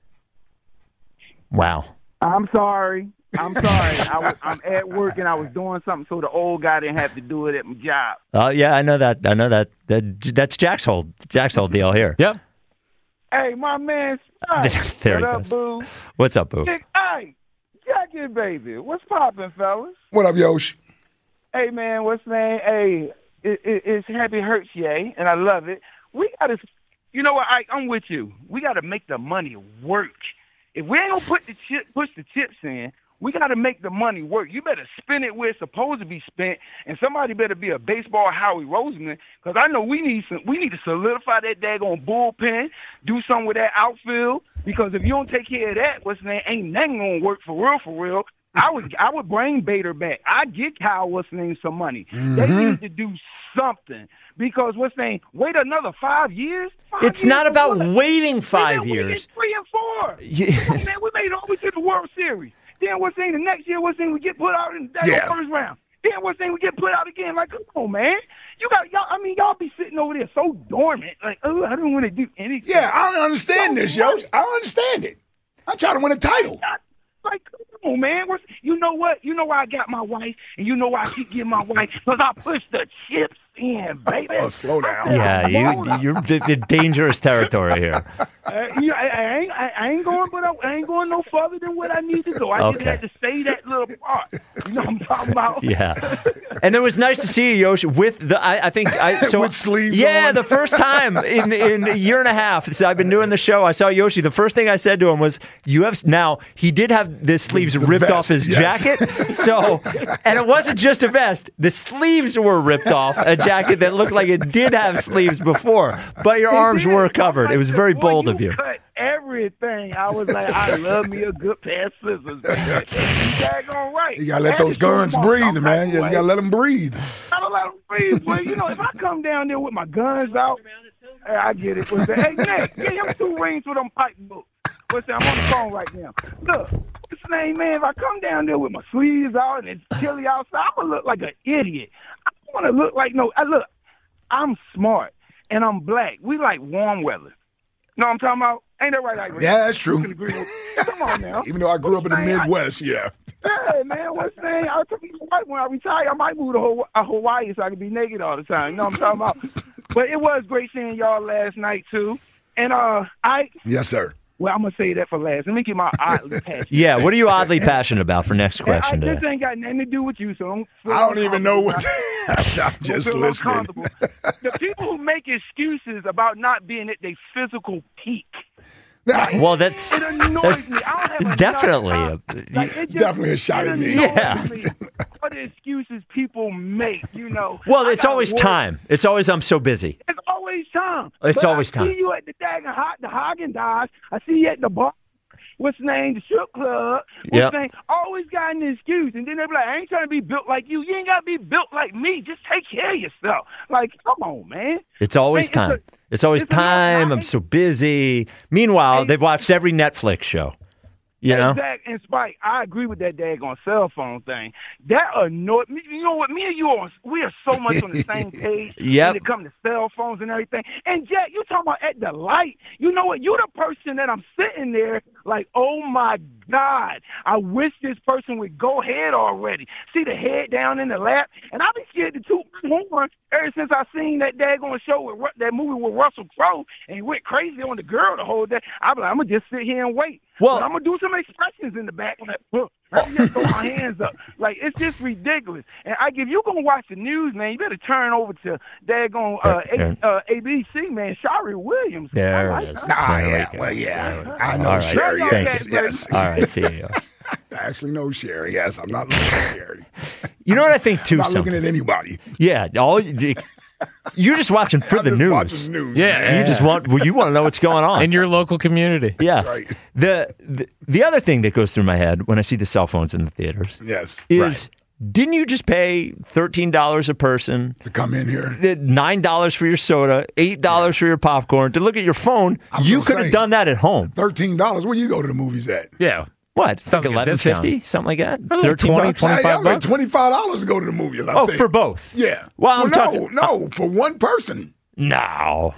Wow. I'm sorry. I'm sorry. I was, I'm at work and I was doing something so the old guy didn't have to do it at my job. Oh, yeah, I know that. I know that. that that's Jack's whole, Jack's whole deal here. Yep. Hey, my man, Spike. There he what up, goes. boo? What's up, Boo? Hey, hey, Jackie, baby. What's poppin', fellas? What up, Yosh? Hey, man, what's name? Hey, it, it, it's Happy Hurts, yay, and I love it. We got to, you know what, I, I'm with you. We got to make the money work. If we ain't going to put the chip, push the chips in, we got to make the money work. You better spend it where it's supposed to be spent, and somebody better be a baseball Howie Roseman, because I know we need some. We need to solidify that daggone bullpen, do something with that outfield, because if you don't take care of that, what's the name, ain't nothing going to work for real, for real. I would I would bring Bader back. I'd get Kyle what's name some money. Mm-hmm. They need to do something, because what's name, wait another five years? Five It's years not for about what? waiting five Man, we years. did three and four. Yeah. Come on, man, we made it all the way to the World Series. Then what's saying the next year, what's saying we get put out in the Yeah. first round. Then what's saying we get put out again. Like, come on, man. You got y'all. I mean, y'all be sitting over there so dormant. Like, oh, I don't want to do anything. Yeah, I don't understand this, Yosh. I don't understand it. I'm trying to win a title. Like, Come on, man. What's, you know what? You know why I got my wife, and you know why I keep getting my wife? Because I push the chips in, baby. Oh, slow down. Yeah, you, you're the, the dangerous territory here. Uh, you know, I, I, ain't, I, I ain't going, but I, I ain't going no further than what I need to go. I Okay. just had to say that little part. You know what I'm talking about? Yeah, and it was nice to see you, Yoshi, with the. I, I think I so With sleeves Yeah, on. the first time in in a year and a half since I've been doing the show, I saw Yoshi. The first thing I said to him was, "You have now." He did have the sleeves The ripped vest, off his yes. jacket, so and it wasn't just a vest. The sleeves were ripped off a jacket that looked like it did have sleeves before, but your arms were covered. It was very Boy, bold you of you. Cut everything. I was like, I love me a good pair of scissors. Man. Daggone right. You gotta let And those it's your guns mom, breathe, I'm man. like, You boy, gotta let them breathe. I don't let them breathe, boy. You know, if I come down there with my guns out, hey, I get it. What's that? Hey, Nick, give him two rings for them pipe books. What's that? I'm on the phone right now. Look, what's the name, man? If I come down there with my sleeves out and it's chilly outside, I'm gonna look like an idiot. I don't want to look like no. I look, I'm smart and I'm black. We like warm weather. Know what I'm talking about? Ain't that right, Ike? Yeah, that's true. You can agree with- Come on now. Even though I grew up in the What's the name? Midwest, yeah. Hey, man, what's the name? I told my wife when I retire, I might move to Haw- uh, Hawaii so I can be naked all the time. You know what I'm talking about? But it was great seeing y'all last night, too. And uh, I, Yes, sir. well, I'm going to say that for last. Let me get my oddly passionate. Yeah, what are you oddly passionate about for next And question I, today? this ain't got nothing to do with you, so don't feel I don't even know what. uncomfortable. I'm Don't just feel listening. uncomfortable. The people who make excuses about not being at their physical peak. Well, that's It annoys that's me. I don't have enough definitely time. a, Like, it just- Definitely a shot it at me. annoys Yeah. me what the excuses people make, you know. well, I it's gotta always work. time. It's always I'm so busy. It's always time. It's But always I time. see you at the daggone hot, the Haagen-Dazs. I see you at the bar. What's the name? The strip club. What's Yep. the name? Always got an excuse. And then they be like, I ain't trying to be built like you. You ain't got to be built like me. Just take care of yourself. Like, come on, man. It's always Hey, it's time. a- It's always it's a- time. I'm so busy. Meanwhile, Hey. they've watched every Netflix show. You know? Exact and Spike, I agree with that daggone cell phone thing. That annoyed me. You know what? Me and you are we are so much on the same page Yep. when it comes to cell phones and everything. And Jack, you talking about at the light? You know what? You the person that I'm sitting there like, oh my God, I wish this person would go ahead already. See the head down in the lap, and I've been scared to toot my horn ever since I seen that daggone show with Ru- that movie with Russell Crowe and he went crazy on the girl the whole day. I be like, I'm gonna just sit here and wait. Well- But I'm gonna do some expressions in the back. I'm like, look, I just throw my hands up. Like, it's just ridiculous. And I if you gonna watch the news, man, you better turn over to daggone uh, There- A, uh, A B C, man. Shari Williams. There I it like is. her. Ah, There we yeah. go. Well, yeah. There we go. I know All right. Sherry. Thanks. Yes, yes. All right, see you. I actually know Sherry. Yes, I'm not looking at Sherry. You know what I think too? I'm not something? looking at anybody. Yeah, all you're just watching for I'm the just news. watching the news. Yeah, man. You just want well, you want to know what's going on in your local community. Yes. right. The, the the other thing that goes through my head when I see the cell phones in the theaters Yes. is right. didn't you just pay thirteen dollars a person, To come in here. the nine dollars for your soda, eight dollars for your popcorn to look at your phone? I was You gonna could have say, done that at home. thirteen dollars. Where you go to the movies at? Yeah. What? It's like Sounds like a eleven fifty, discount. something like that. like Thirteen twenty, bucks? twenty. Hey, twenty-five I'm like bucks? twenty-five dollars to go to the movies. I Oh, think. for both. Yeah. Well, I'm no, talking- no, for one person. No.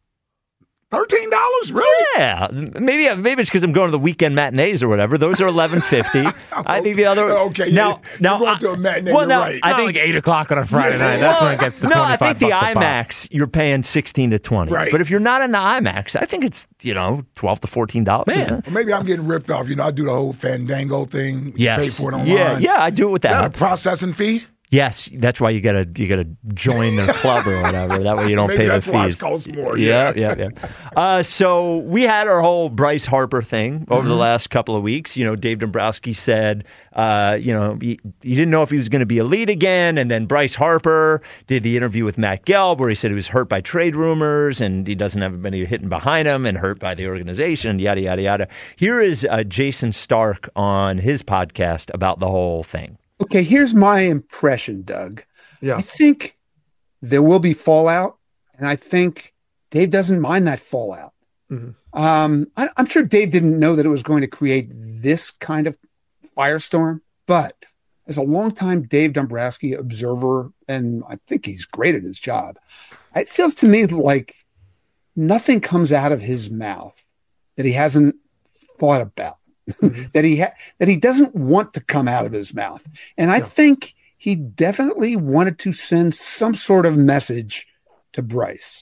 Thirteen dollars, really? Yeah, maybe maybe it's because I'm going to the weekend matinees or whatever. Those are eleven fifty. I think the other Okay, now yeah, now you're going I- to a matinee, Well, you're now right. I Not think like eight o'clock on a Friday Yeah. night. That's well, when it gets to no, I twenty-five think the bucks a pop. IMAX you're paying sixteen to twenty. Right. But if you're not in the IMAX, I think it's you know twelve to fourteen dollars. Man. Or maybe I'm getting ripped off. You know, I do the whole Fandango thing. You Yes. Pay for it online. Yeah, yeah, I do it with Is that a that. processing fee? Yes, that's why you gotta you gotta join their club or whatever. That way you don't Maybe pay that's those why fees. it costs more, Yeah, yeah. yeah, yeah. Uh, so we had our whole Bryce Harper thing over Mm-hmm. the last couple of weeks. You know, Dave Dombrowski said, uh, you know, he, he didn't know if he was going to be elite again, and then Bryce Harper did the interview with Matt Gelb where he said he was hurt by trade rumors and he doesn't have anybody hitting behind him and hurt by the organization. Yada yada yada. Here is uh, Jason Stark on his podcast about the whole thing. Okay, here's my impression, Doug. Yeah. I think there will be fallout, and I think Dave doesn't mind that fallout. Mm-hmm. Um, I, I'm sure Dave didn't know that it was going to create this kind of firestorm, but as a longtime Dave Dombrowski observer, and I think he's great at his job, it feels to me like nothing comes out of his mouth that he hasn't thought about. mm-hmm. that he ha- that he doesn't want to come out of his mouth. And I yeah. think he definitely wanted to send some sort of message to Bryce.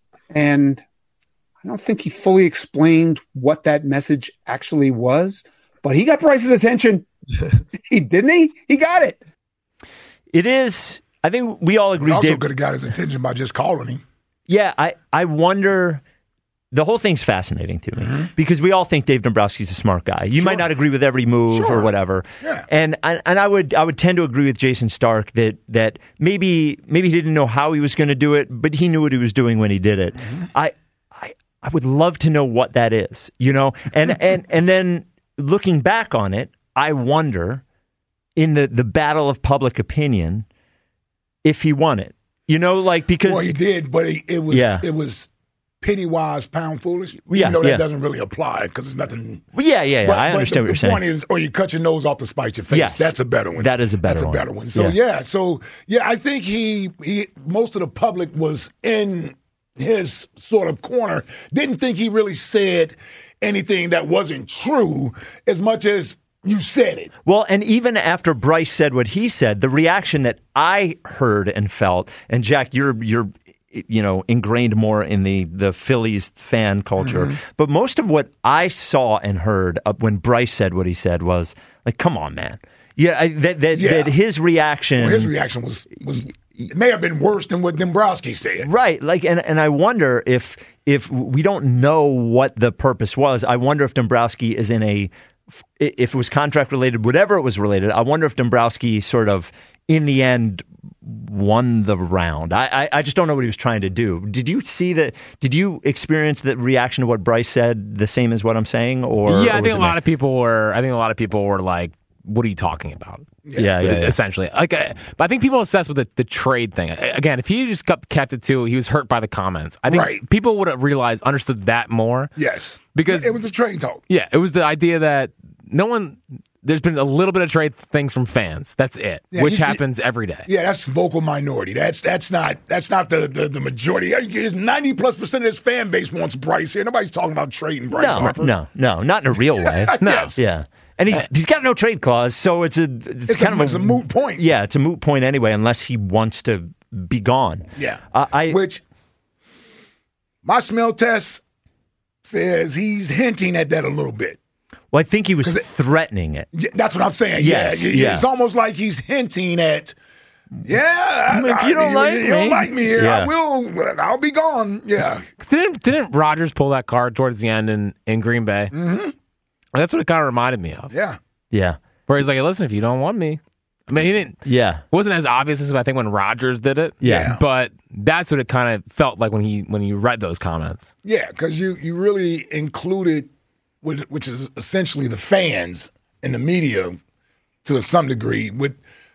And I don't think he fully explained what that message actually was, but he got Bryce's attention. He didn't he? He got it. It is. I think we all agree. He also Dave, could have got his attention by just calling him. Yeah, I, I wonder. The whole thing's fascinating to me mm-hmm. because we all think Dave Dombrowski's a smart guy. You sure. might not agree with every move sure. or whatever. Yeah. And and I would I would tend to agree with Jason Stark that that maybe maybe he didn't know how he was going to do it, but he knew what he was doing when he did it. Mm-hmm. I I I would love to know what that is, you know. And and and then looking back on it, I wonder in the the battle of public opinion if he won it. You know, like because well, he did, but he, it was yeah. it was penny wise, pound foolish. Even yeah, though that yeah. doesn't really apply because it's nothing. Well, yeah, yeah, yeah. But, I but understand the, what you're saying. The point is, or you cut your nose off to spite your face. Yes, that's a better one. That is a better that's one. That's a better one. So yeah. yeah, so yeah, I think he he most of the public was in his sort of corner. Didn't think he really said anything that wasn't true as much as you said it. Well, and even after Bryce said what he said, the reaction that I heard and felt, and Jack, you're you're you know ingrained more in the the Phillies fan culture, mm-hmm. but most of what I saw and heard when Bryce said what he said was like, "Come on, man." Yeah, I, that that, yeah. that his reaction, well, his reaction was was it may have been worse than what Dombrowski said. Right. Like, and and I wonder if if we don't know what the purpose was. I wonder if Dombrowski is in a if it was contract related, whatever it was related, I wonder if Dombrowski sort of, in the end, won the round. I, I, I just don't know what he was trying to do. Did you see that? Did you experience the reaction to what Bryce said the same as what I'm saying? Or yeah, or I think a lot me? of people were. I think a lot of people were like, "What are you talking about?" Yeah, yeah, yeah, yeah. essentially. Like, uh, but I think people are obsessed with the, the trade thing. Again, if he just kept, kept it to, he was hurt by the comments. I think right. people would have realized, understood that more. Yes, because it was a trade talk. Yeah, it was the idea that no one. There's been a little bit of trade things from fans. That's it, yeah, which he, happens every day. Yeah, that's vocal minority. That's that's not that's not the the, the majority. ninety plus percent of his fan base wants Bryce here. Nobody's talking about trading Bryce. No, Harper. no, no, not in a real way. No, yes. yeah. And he's, he's got no trade clause, so it's a it's, it's kind a, of it's a moot point. Yeah, it's a moot point anyway, unless he wants to be gone. Yeah, uh, I which my smell test says he's hinting at that a little bit. Well, I think he was it, threatening it. That's what I'm saying. Yes, yeah, yeah. It's almost like he's hinting at. Yeah, if you don't I, like you, me, you don't like me here, yeah. I will. I'll be gone. Yeah. Didn't didn't Rodgers pull that card towards the end in, in Green Bay? Mm-hmm. That's what it kind of reminded me of. Yeah. Yeah. Where he's like, hey, listen, if you don't want me. I mean, he didn't. Yeah. It wasn't as obvious as I think when Rodgers did it. Yeah. But that's what it kind of felt like when he when he read those comments. Yeah, because you, you really included, which is essentially the fans and the media to some degree, with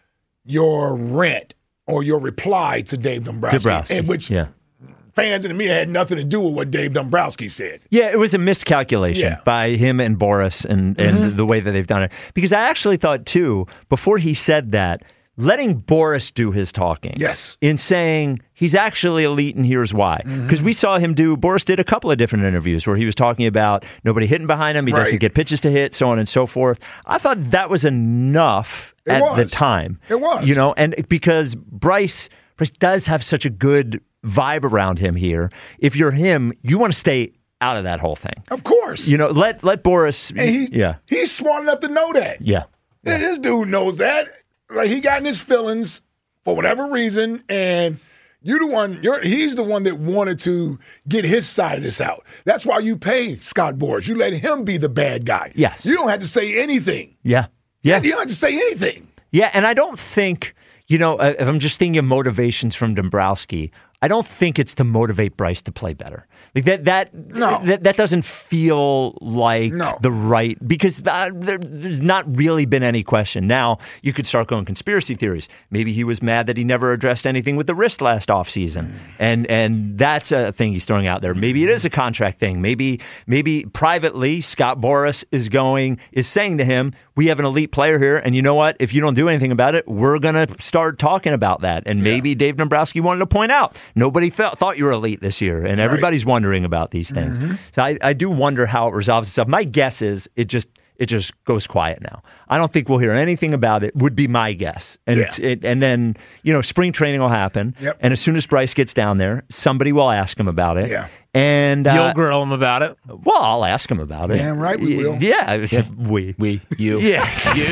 your rant or your reply to Dave Dombrowski. Dombrowski. And which yeah. fans and the media had nothing to do with what Dave Dombrowski said. Yeah, it was a miscalculation yeah. by him and Boris and, and mm-hmm. the way that they've done it. Because I actually thought, too, before he said that, letting Boris do his talking. Yes. In saying he's actually elite and here's why. Because mm-hmm. we saw him do, Boris did a couple of different interviews where he was talking about nobody hitting behind him, he right. doesn't get pitches to hit, so on and so forth. I thought that was enough it at was. the time. It was. You know, and because Bryce, Bryce does have such a good vibe around him here. If you're him, you want to stay out of that whole thing. Of course. You know, let let Boris. And he, yeah. He's smart enough to know that. Yeah. yeah. This dude knows that. Like, he got in his feelings for whatever reason, and you're the one. You're he's the one that wanted to get his side of this out. That's why you pay Scott Boras. You let him be the bad guy. Yes. You don't have to say anything. Yeah. Yeah. You don't have to say anything. Yeah, and I don't think, you know, if I'm just thinking of motivations from Dombrowski, I don't think it's to motivate Bryce to play better. Like that, that, no. that, that doesn't feel like no. the right, because that, there, there's not really been any question. Now, you could start going conspiracy theories. Maybe he was mad that he never addressed anything with the wrist last offseason. Mm. And and that's a thing he's throwing out there. Maybe it is a contract thing. Maybe maybe privately, Scott Boras is going, is saying to him, we have an elite player here, and you know what? If you don't do anything about it, we're going to start talking about that. And maybe yeah. Dave Dombrowski wanted to point out, nobody felt, thought you were elite this year, and everybody's right. wondering about these things. Mm-hmm. So I, I do wonder how it resolves itself. My guess is it just it just goes quiet now. I don't think we'll hear anything about it, would be my guess. And Yeah. it's, it, and then, you know, spring training will happen. Yep. And as soon as Bryce gets down there, somebody will ask him about it. Yeah. And uh, You'll grill him about it. well, I'll ask him about it. Damn right we will. Yeah, we. We, you. Yeah.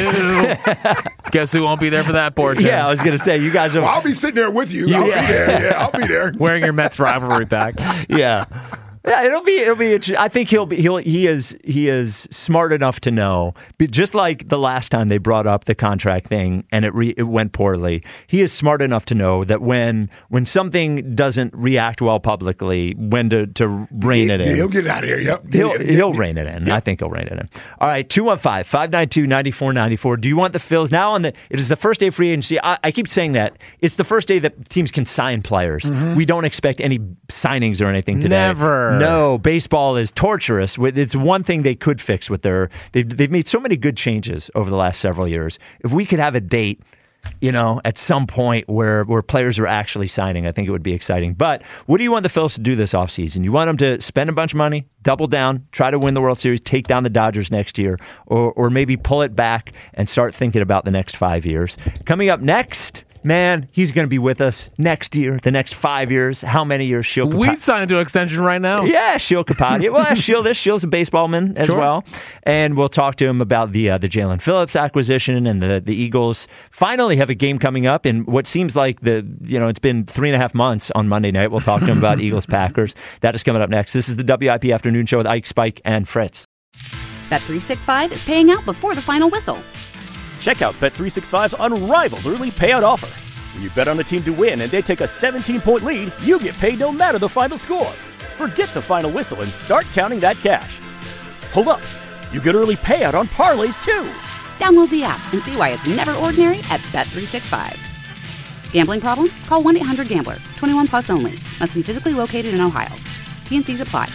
You. Guess who won't be there for that portion? Yeah, I was going to say, you guys are. Well, I'll be sitting there with you. You- I'll yeah. be there. Yeah, I'll be there. Wearing your Mets rivalry pack. yeah. Yeah, it'll be it'll be interesting. I think he'll be he'll he is he is smart enough to know, but just like the last time they brought up the contract thing and it re, it went poorly. He is smart enough to know that when when something doesn't react well publicly, when to, to rein it in. Yeah, he'll get out of here. Yep. He'll Yeah, he'll yeah. rein it in. I think he'll rein it in. All right, two one five, five nine two, nine four nine four. Do you want the Phils now on the it is the first day of free agency. I, I keep saying that. It's the first day that teams can sign players. Mm-hmm. We don't expect any signings or anything today. Never. No, baseball is torturous. It's one thing they could fix with their they've they've made so many good changes over the last several years. If we could have a date, you know, at some point where, where players are actually signing, I think it would be exciting. But what do you want the Phils to do this offseason? You want them to spend a bunch of money, double down, try to win the World Series, take down the Dodgers next year, or or maybe pull it back and start thinking about the next five years. Coming up next, man, he's going to be with us next year, the next five years. How many years? Shil Kapadia. We'd sign into extension right now. Yeah, Shil Kapadia. Well, Shil, this Shil's a baseballman as Sure. well. And we'll talk to him about the uh, the Jalen Phillips acquisition and the, the Eagles finally have a game coming up in what seems like the, you know, it's been three and a half months on Monday night. We'll talk to him about Eagles Packers. That is coming up next. This is the W I P Afternoon Show with Ike, Spike, and Fritz. Bet three sixty-five is paying out before the final whistle. Check out Bet three sixty-five's unrivaled early payout offer. When you bet on a team to win and they take a seventeen-point lead, you get paid no matter the final score. Forget the final whistle and start counting that cash. Hold up. You get early payout on parlays, too. Download the app and see why it's never ordinary at Bet three sixty-five. Gambling problem? Call one eight hundred gambler. twenty-one plus only. Must be physically located in Ohio. T N Cs apply.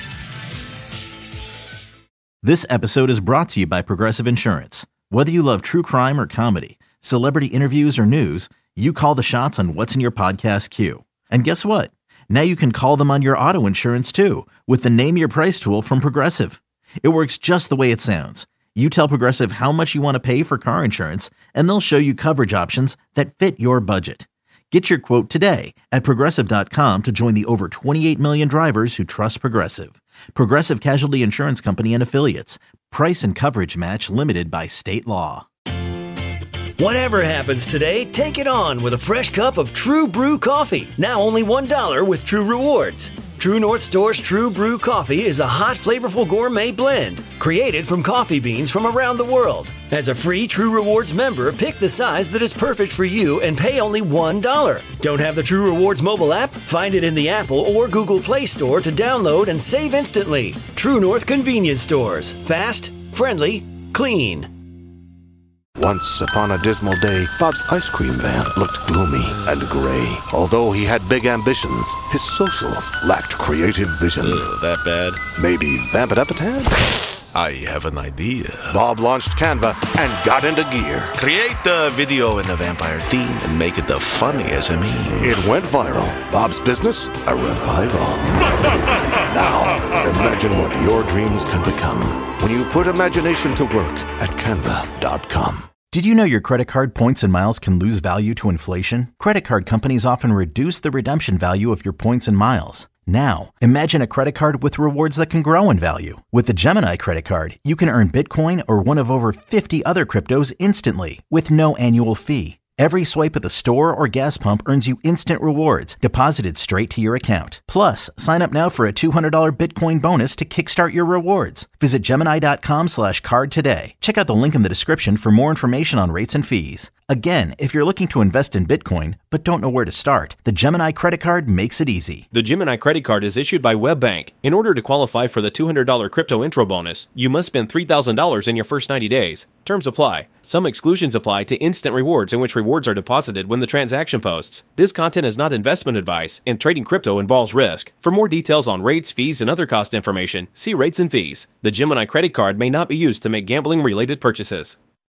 This episode is brought to you by Progressive Insurance. Whether you love true crime or comedy, celebrity interviews or news, you call the shots on what's in your podcast queue. And guess what? Now you can call them on your auto insurance too with the Name Your Price tool from Progressive. It works just the way it sounds. You tell Progressive how much you want to pay for car insurance, and they'll show you coverage options that fit your budget. Get your quote today at Progressive dot com to join the over twenty-eight million drivers who trust Progressive. Progressive Casualty Insurance Company and Affiliates. Price and coverage match limited by state law. Whatever happens today, take it on with a fresh cup of True Brew coffee. Now only one dollar with True Rewards. True North Store's True Brew coffee is a hot, flavorful gourmet blend created from coffee beans from around the world. As a free True Rewards member, pick the size that is perfect for you and pay only one dollar. Don't have the True Rewards mobile app? Find it in the Apple or Google Play Store to download and save instantly. True North Convenience Stores. Fast, friendly, clean. Once upon a dismal day, Bob's ice cream van looked gloomy and gray. Although he had big ambitions, his socials lacked creative vision. Ugh, that bad? Maybe vamp it up a tad? I have an idea. Bob launched Canva and got into gear. Create the video in the vampire theme and make it the funniest of me. It went viral. Bob's business, a revival. Now, imagine what your dreams can become when you put imagination to work at canva dot com. Did you know your credit card points and miles can lose value to inflation? Credit card companies often reduce the redemption value of your points and miles. Now, imagine a credit card with rewards that can grow in value. With the Gemini credit card, you can earn Bitcoin or one of over fifty other cryptos instantly with no annual fee. Every swipe at the store or gas pump earns you instant rewards deposited straight to your account. Plus, sign up now for a two hundred dollars Bitcoin bonus to kickstart your rewards. Visit Gemini.com slash card today. Check out the link in the description for more information on rates and fees. Again, if you're looking to invest in Bitcoin but don't know where to start, the Gemini credit card makes it easy. The Gemini credit card is issued by WebBank. In order to qualify for the two hundred dollars crypto intro bonus, you must spend three thousand dollars in your first ninety days. Terms apply. Some exclusions apply to instant rewards in which rewards are deposited when the transaction posts. This content is not investment advice, and trading crypto involves risk. For more details on rates, fees, and other cost information, see rates and fees. The Gemini credit card may not be used to make gambling-related purchases.